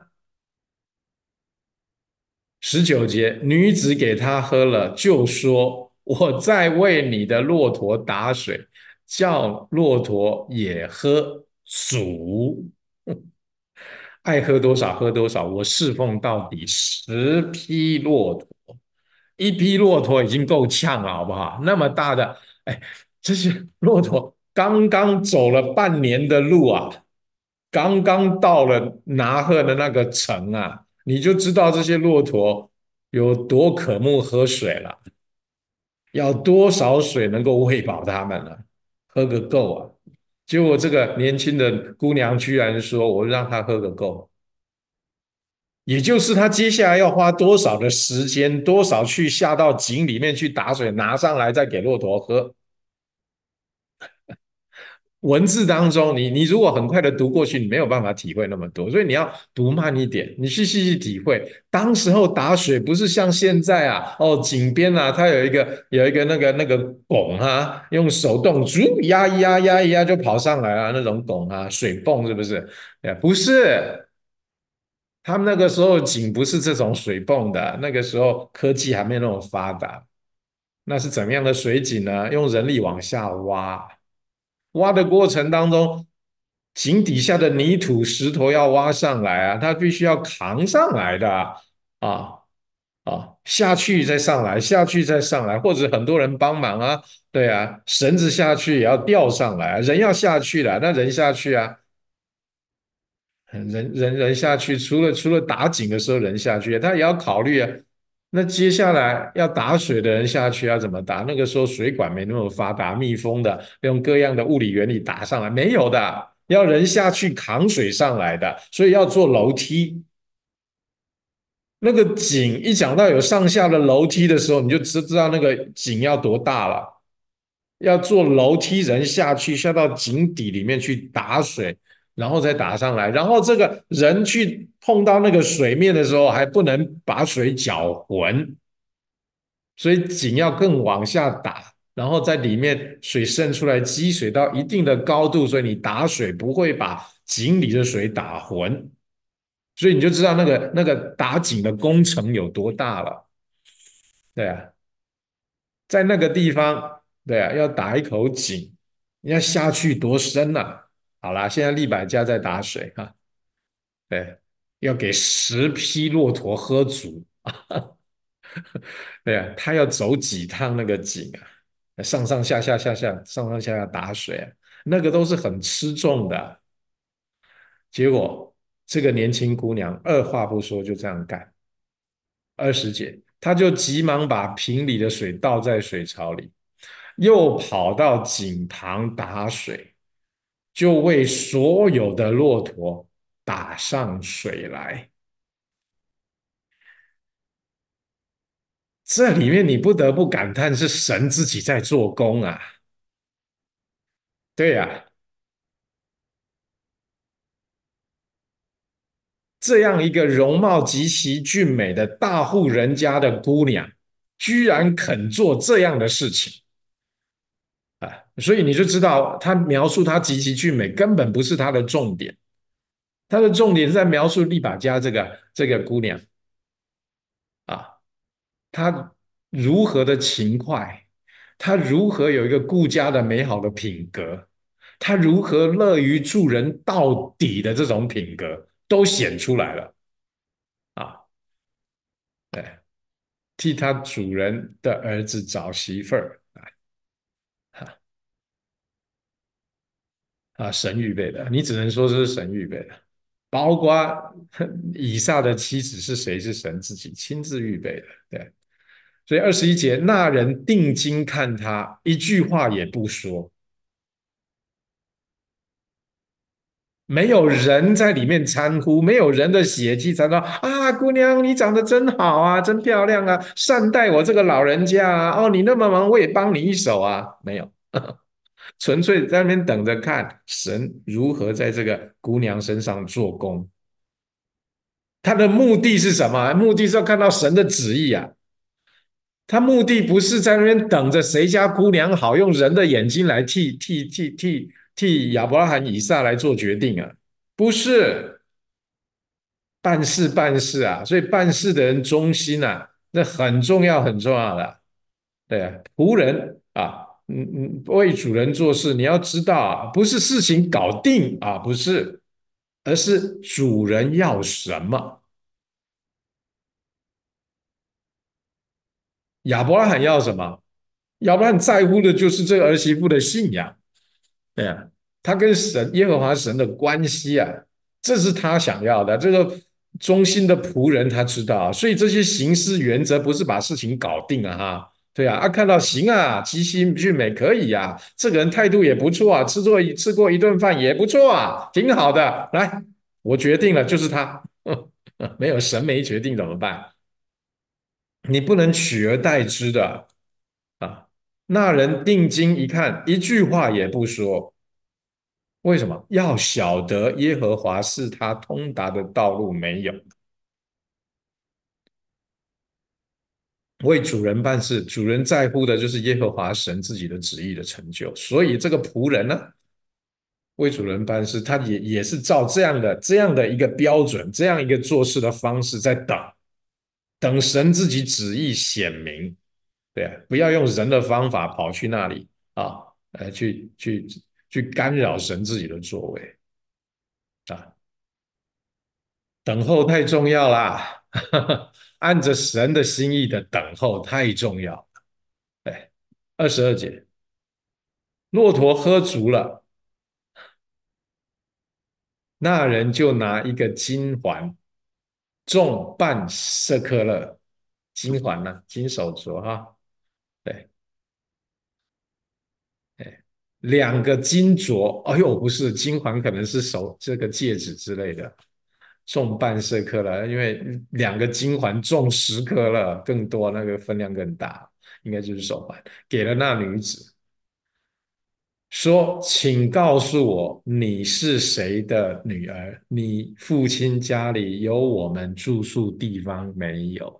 十九节，女子给他喝了，就说：“我在为你的骆驼打水，叫骆驼也喝足，爱喝多少喝多少，我侍奉到底十匹骆驼。”一匹骆驼已经够呛了，好不好？那么大的，哎，这些骆驼刚刚走了半年的路啊，刚刚到了拿鹤的那个城啊，你就知道这些骆驼有多渴慕喝水了，要多少水能够喂饱它们呢？喝个够啊！结果这个年轻的姑娘居然说：“我让她喝个够。”也就是他接下来要花多少的时间，多少去下到井里面去打水，拿上来再给骆驼喝。文字当中，你你如果很快的读过去，你没有办法体会那么多，所以你要读慢一点，你去细细体会。当时候打水不是像现在啊，哦，井边啊，它有一个有一个那个那个拱啊，用手动猪压一压压一压就跑上来啊，那种拱啊，水泵是不是？哎，不是，他们那个时候井不是这种水泵的，那个时候科技还没有那么发达。那是怎么样的水井呢？用人力往下挖，挖的过程当中，井底下的泥土、石头要挖上来啊，它必须要扛上来的啊啊，啊下去再上来，下去再上来，或者很多人帮忙啊，对啊，绳子下去也要吊上来啊，人要下去了，那人下去啊。人人人下去，除了除了打井的时候人下去，他也要考虑啊。那接下来要打水的人下去要怎么打？那个时候水管没那么发达，密封的，用各样的物理原理打上来没有的，要人下去扛水上来的，所以要做楼梯。那个井一讲到有上下的楼梯的时候，你就知知道那个井要多大了。要做楼梯人下去，下到井底里面去打水，然后再打上来，然后这个人去碰到那个水面的时候，还不能把水搅浑，所以井要更往下打，然后在里面水渗出来，积水到一定的高度，所以你打水不会把井里的水打浑，所以你就知道那个那个打井的工程有多大了，对啊。在那个地方，对啊，要打一口井，你要下去多深呐、啊？好啦，现在利百加在打水哈、啊，对，要给十匹骆驼喝足，对啊，他要走几趟那个井啊，上上下下下下上上下下打水啊，那个都是很吃重的。结果这个年轻姑娘二话不说就这样干。二十节，她就急忙把瓶里的水倒在水槽里，又跑到井旁打水，就为所有的骆驼打上水来。这里面你不得不感叹是神自己在做工啊。对呀、啊，这样一个容貌极其俊美的大户人家的姑娘，居然肯做这样的事情啊！所以你就知道，他描述她极其俊美，根本不是他的重点，他的重点是在描述利百加这个这个姑娘啊，她如何的勤快，她如何有一个顾家的美好的品格，她如何乐于助人到底的这种品格，都显出来了啊！对。替他主人的儿子找媳妇儿啊啊！神预备的，你只能说这是神预备的，包括以撒的妻子是谁？是神自己亲自预备的。对，所以二十一节，那人定睛看他，一句话也不说，没有人在里面掺呼，没有人的血气掺说啊，姑娘你长得真好啊，真漂亮啊，善待我这个老人家啊，哦，你那么忙，我也帮你一手啊，没有。纯粹在那边等着看神如何在这个姑娘身上做工。他的目的是什么？目的是要看到神的旨意啊。他目的不是在那边等着谁家姑娘好，用人的眼睛来替替替替替亚伯拉罕、以撒来做决定啊，不是办事办事啊。所以办事的人忠心啊，那很重要很重要的。对啊，仆人啊，嗯嗯，为主人做事，你要知道啊，不是事情搞定啊，不是，而是主人要什么。亚伯拉罕要什么？亚伯拉罕在乎的就是这个儿媳妇的信仰。对啊，他跟神耶和华神的关系啊，这是他想要的。这个忠心的仆人他知道啊，所以这些行事原则不是把事情搞定了哈。对啊，啊看到行啊，极其俊美，可以啊，这个人态度也不错啊，吃过吃过一顿饭也不错啊，挺好的。来，我决定了，就是他。没有神没决定怎么办？你不能取而代之的啊。那人定睛一看，一句话也不说。为什么？要晓得耶和华是他通达的道路，没有为主人办事，主人在乎的就是耶和华神自己的旨意的成就。所以这个仆人呢，为主人办事，他也也是照这样的这样的一个标准，这样一个做事的方式在等，等神自己旨意显明。对啊，不要用人的方法跑去那里啊，呃，去去去干扰神自己的作为啊。等候太重要啦，按着神的心意的等候太重要。对，二十二节，骆驼喝足了，那人就拿一个金环，重半舍克勒，金环呢、啊，金手镯哈，对，哎，两个金镯，哎呦，不是金环，可能是手这个戒指之类的，重半舍克勒，因为两个金环重十克勒，更多，那个分量更大，应该就是手环，给了那女子，说：“请告诉我你是谁的女儿？你父亲家里有我们住宿地方没有？”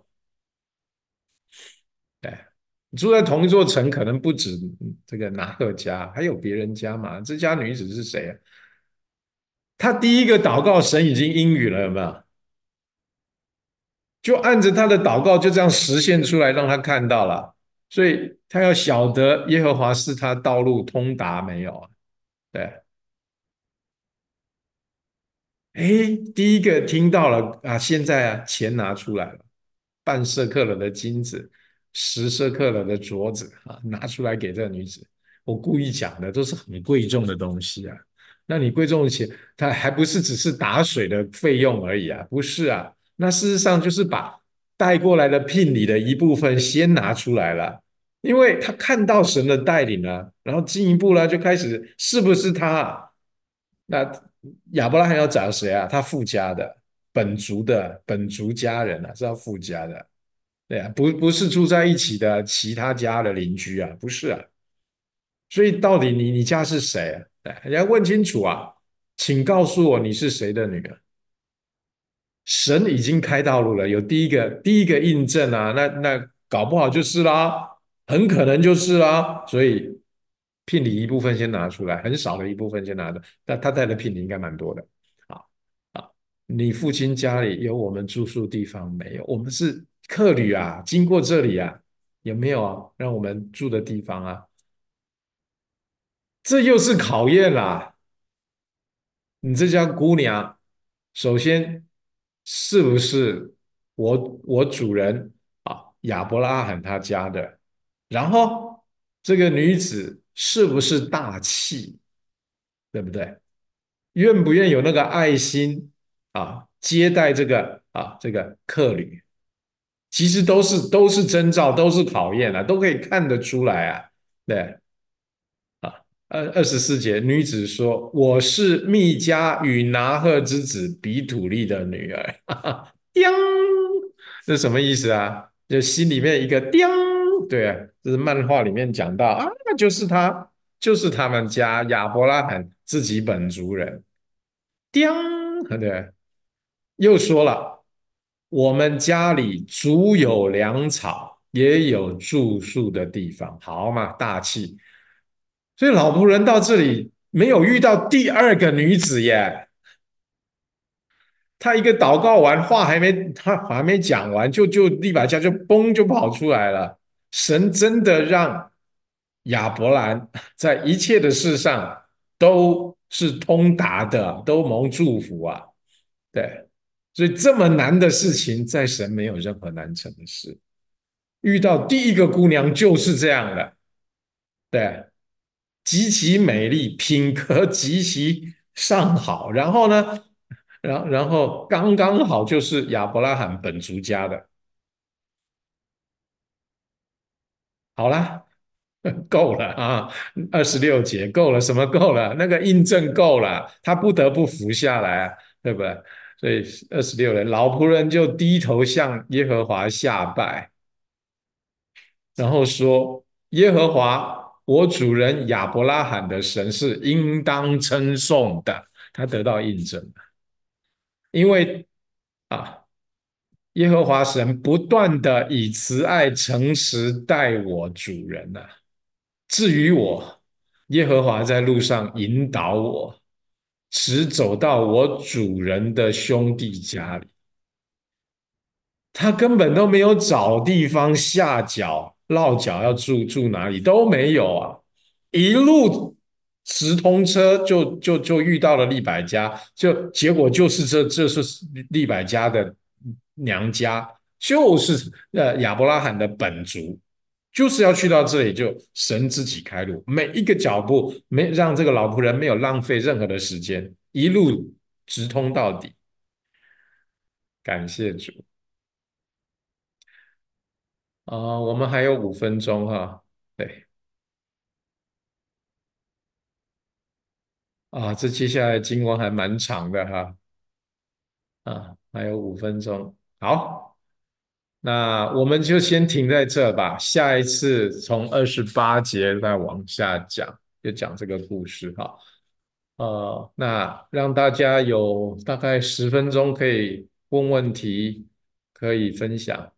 哎，住在同一座城，可能不止这个拿鹤家，还有别人家嘛？这家女子是谁啊？他第一个祷告，神已经应允了，有没有？就按着他的祷告，就这样实现出来，让他看到了。所以他要晓得耶和华是他道路通达没有啊？对。哎，第一个听到了啊，现在啊，钱拿出来了，半舍克勒的金子，十舍克勒的镯子啊，拿出来给这个女子。我故意讲的都是很贵重的东西啊， 那你贵重的钱，它还不是只是打水的费用而已啊？不是啊，那事实上就是把带过来的聘礼的一部分先拿出来了，因为他看到神的带领了，然后进一步呢就开始是不是他啊？那亚伯拉罕要找谁啊？他父家的本族的本族家人啊，是要父家的，对啊，不不是住在一起的其他家的邻居啊，不是啊。所以到底你你家是谁啊？哎，你要问清楚啊，请告诉我你是谁的女儿。神已经开道路了，有第一个第一个印证啊，那那搞不好就是啦，很可能就是啦，所以聘礼一部分先拿出来，很少的一部分先拿的，但他带的聘礼应该蛮多的。啊啊，你父亲家里有我们住宿地方没有？我们是客旅啊，经过这里啊，有没有啊？让我们住的地方啊？这又是考验啦。你这家姑娘，首先是不是我我主人啊亚伯拉罕他家的？然后这个女子是不是大气，对不对？愿不愿有那个爱心啊接待这个啊这个客旅？其实都是都是征兆，都是考验啊，都可以看得出来啊。对，二二十四节，女子说：“我是密加与拿鹤之子比土利的女儿。哈哈”叮，这什么意思啊？就心里面一个叮，对啊，这是漫画里面讲到啊，就是他，就是他们家亚伯拉罕自己本族人。叮，对，又说了，我们家里足有粮草，也有住宿的地方，好嘛，大气。所以老仆人到这里没有遇到第二个女子耶，他一个祷告完，话还没他还没讲完，就就利百加就嘣就跑出来了。神真的让亚伯兰在一切的事上都是通达的，都蒙祝福啊。对，所以这么难的事情，在神没有任何难成的事。遇到第一个姑娘就是这样的，对，极其美丽，品格极其上好，然后呢，然然后刚刚好就是亚伯拉罕本族家的。好啦，够了啊，二十六节够了，什么够了？那个印证够了，他不得不服下来啊，对不对？所以二十六人，老仆人就低头向耶和华下拜，然后说：耶和华，我主人亚伯拉罕的神是应当称颂的。他得到印证了，因为啊，耶和华神不断的以慈爱诚实待我主人呐、啊。至于我，耶和华在路上引导我，直走到我主人的兄弟家里。他根本都没有找地方下脚、落脚，要住住哪里都没有啊！一路直通车就就就遇到了利百加，就结果就是这这是利百加的娘家，就是呃亚伯拉罕的本族，就是要去到这里，就神自己开路，每一个脚步没让这个老仆人没有浪费任何的时间，一路直通到底，感谢主。啊、我们还有五分钟哈，对啊，这接下来经文还蛮长的哈，啊，还有五分钟，好，那我们就先停在这吧，下一次从二十八节再往下讲，就讲这个故事哈，呃，那让大家有大概十分钟可以问问题，可以分享。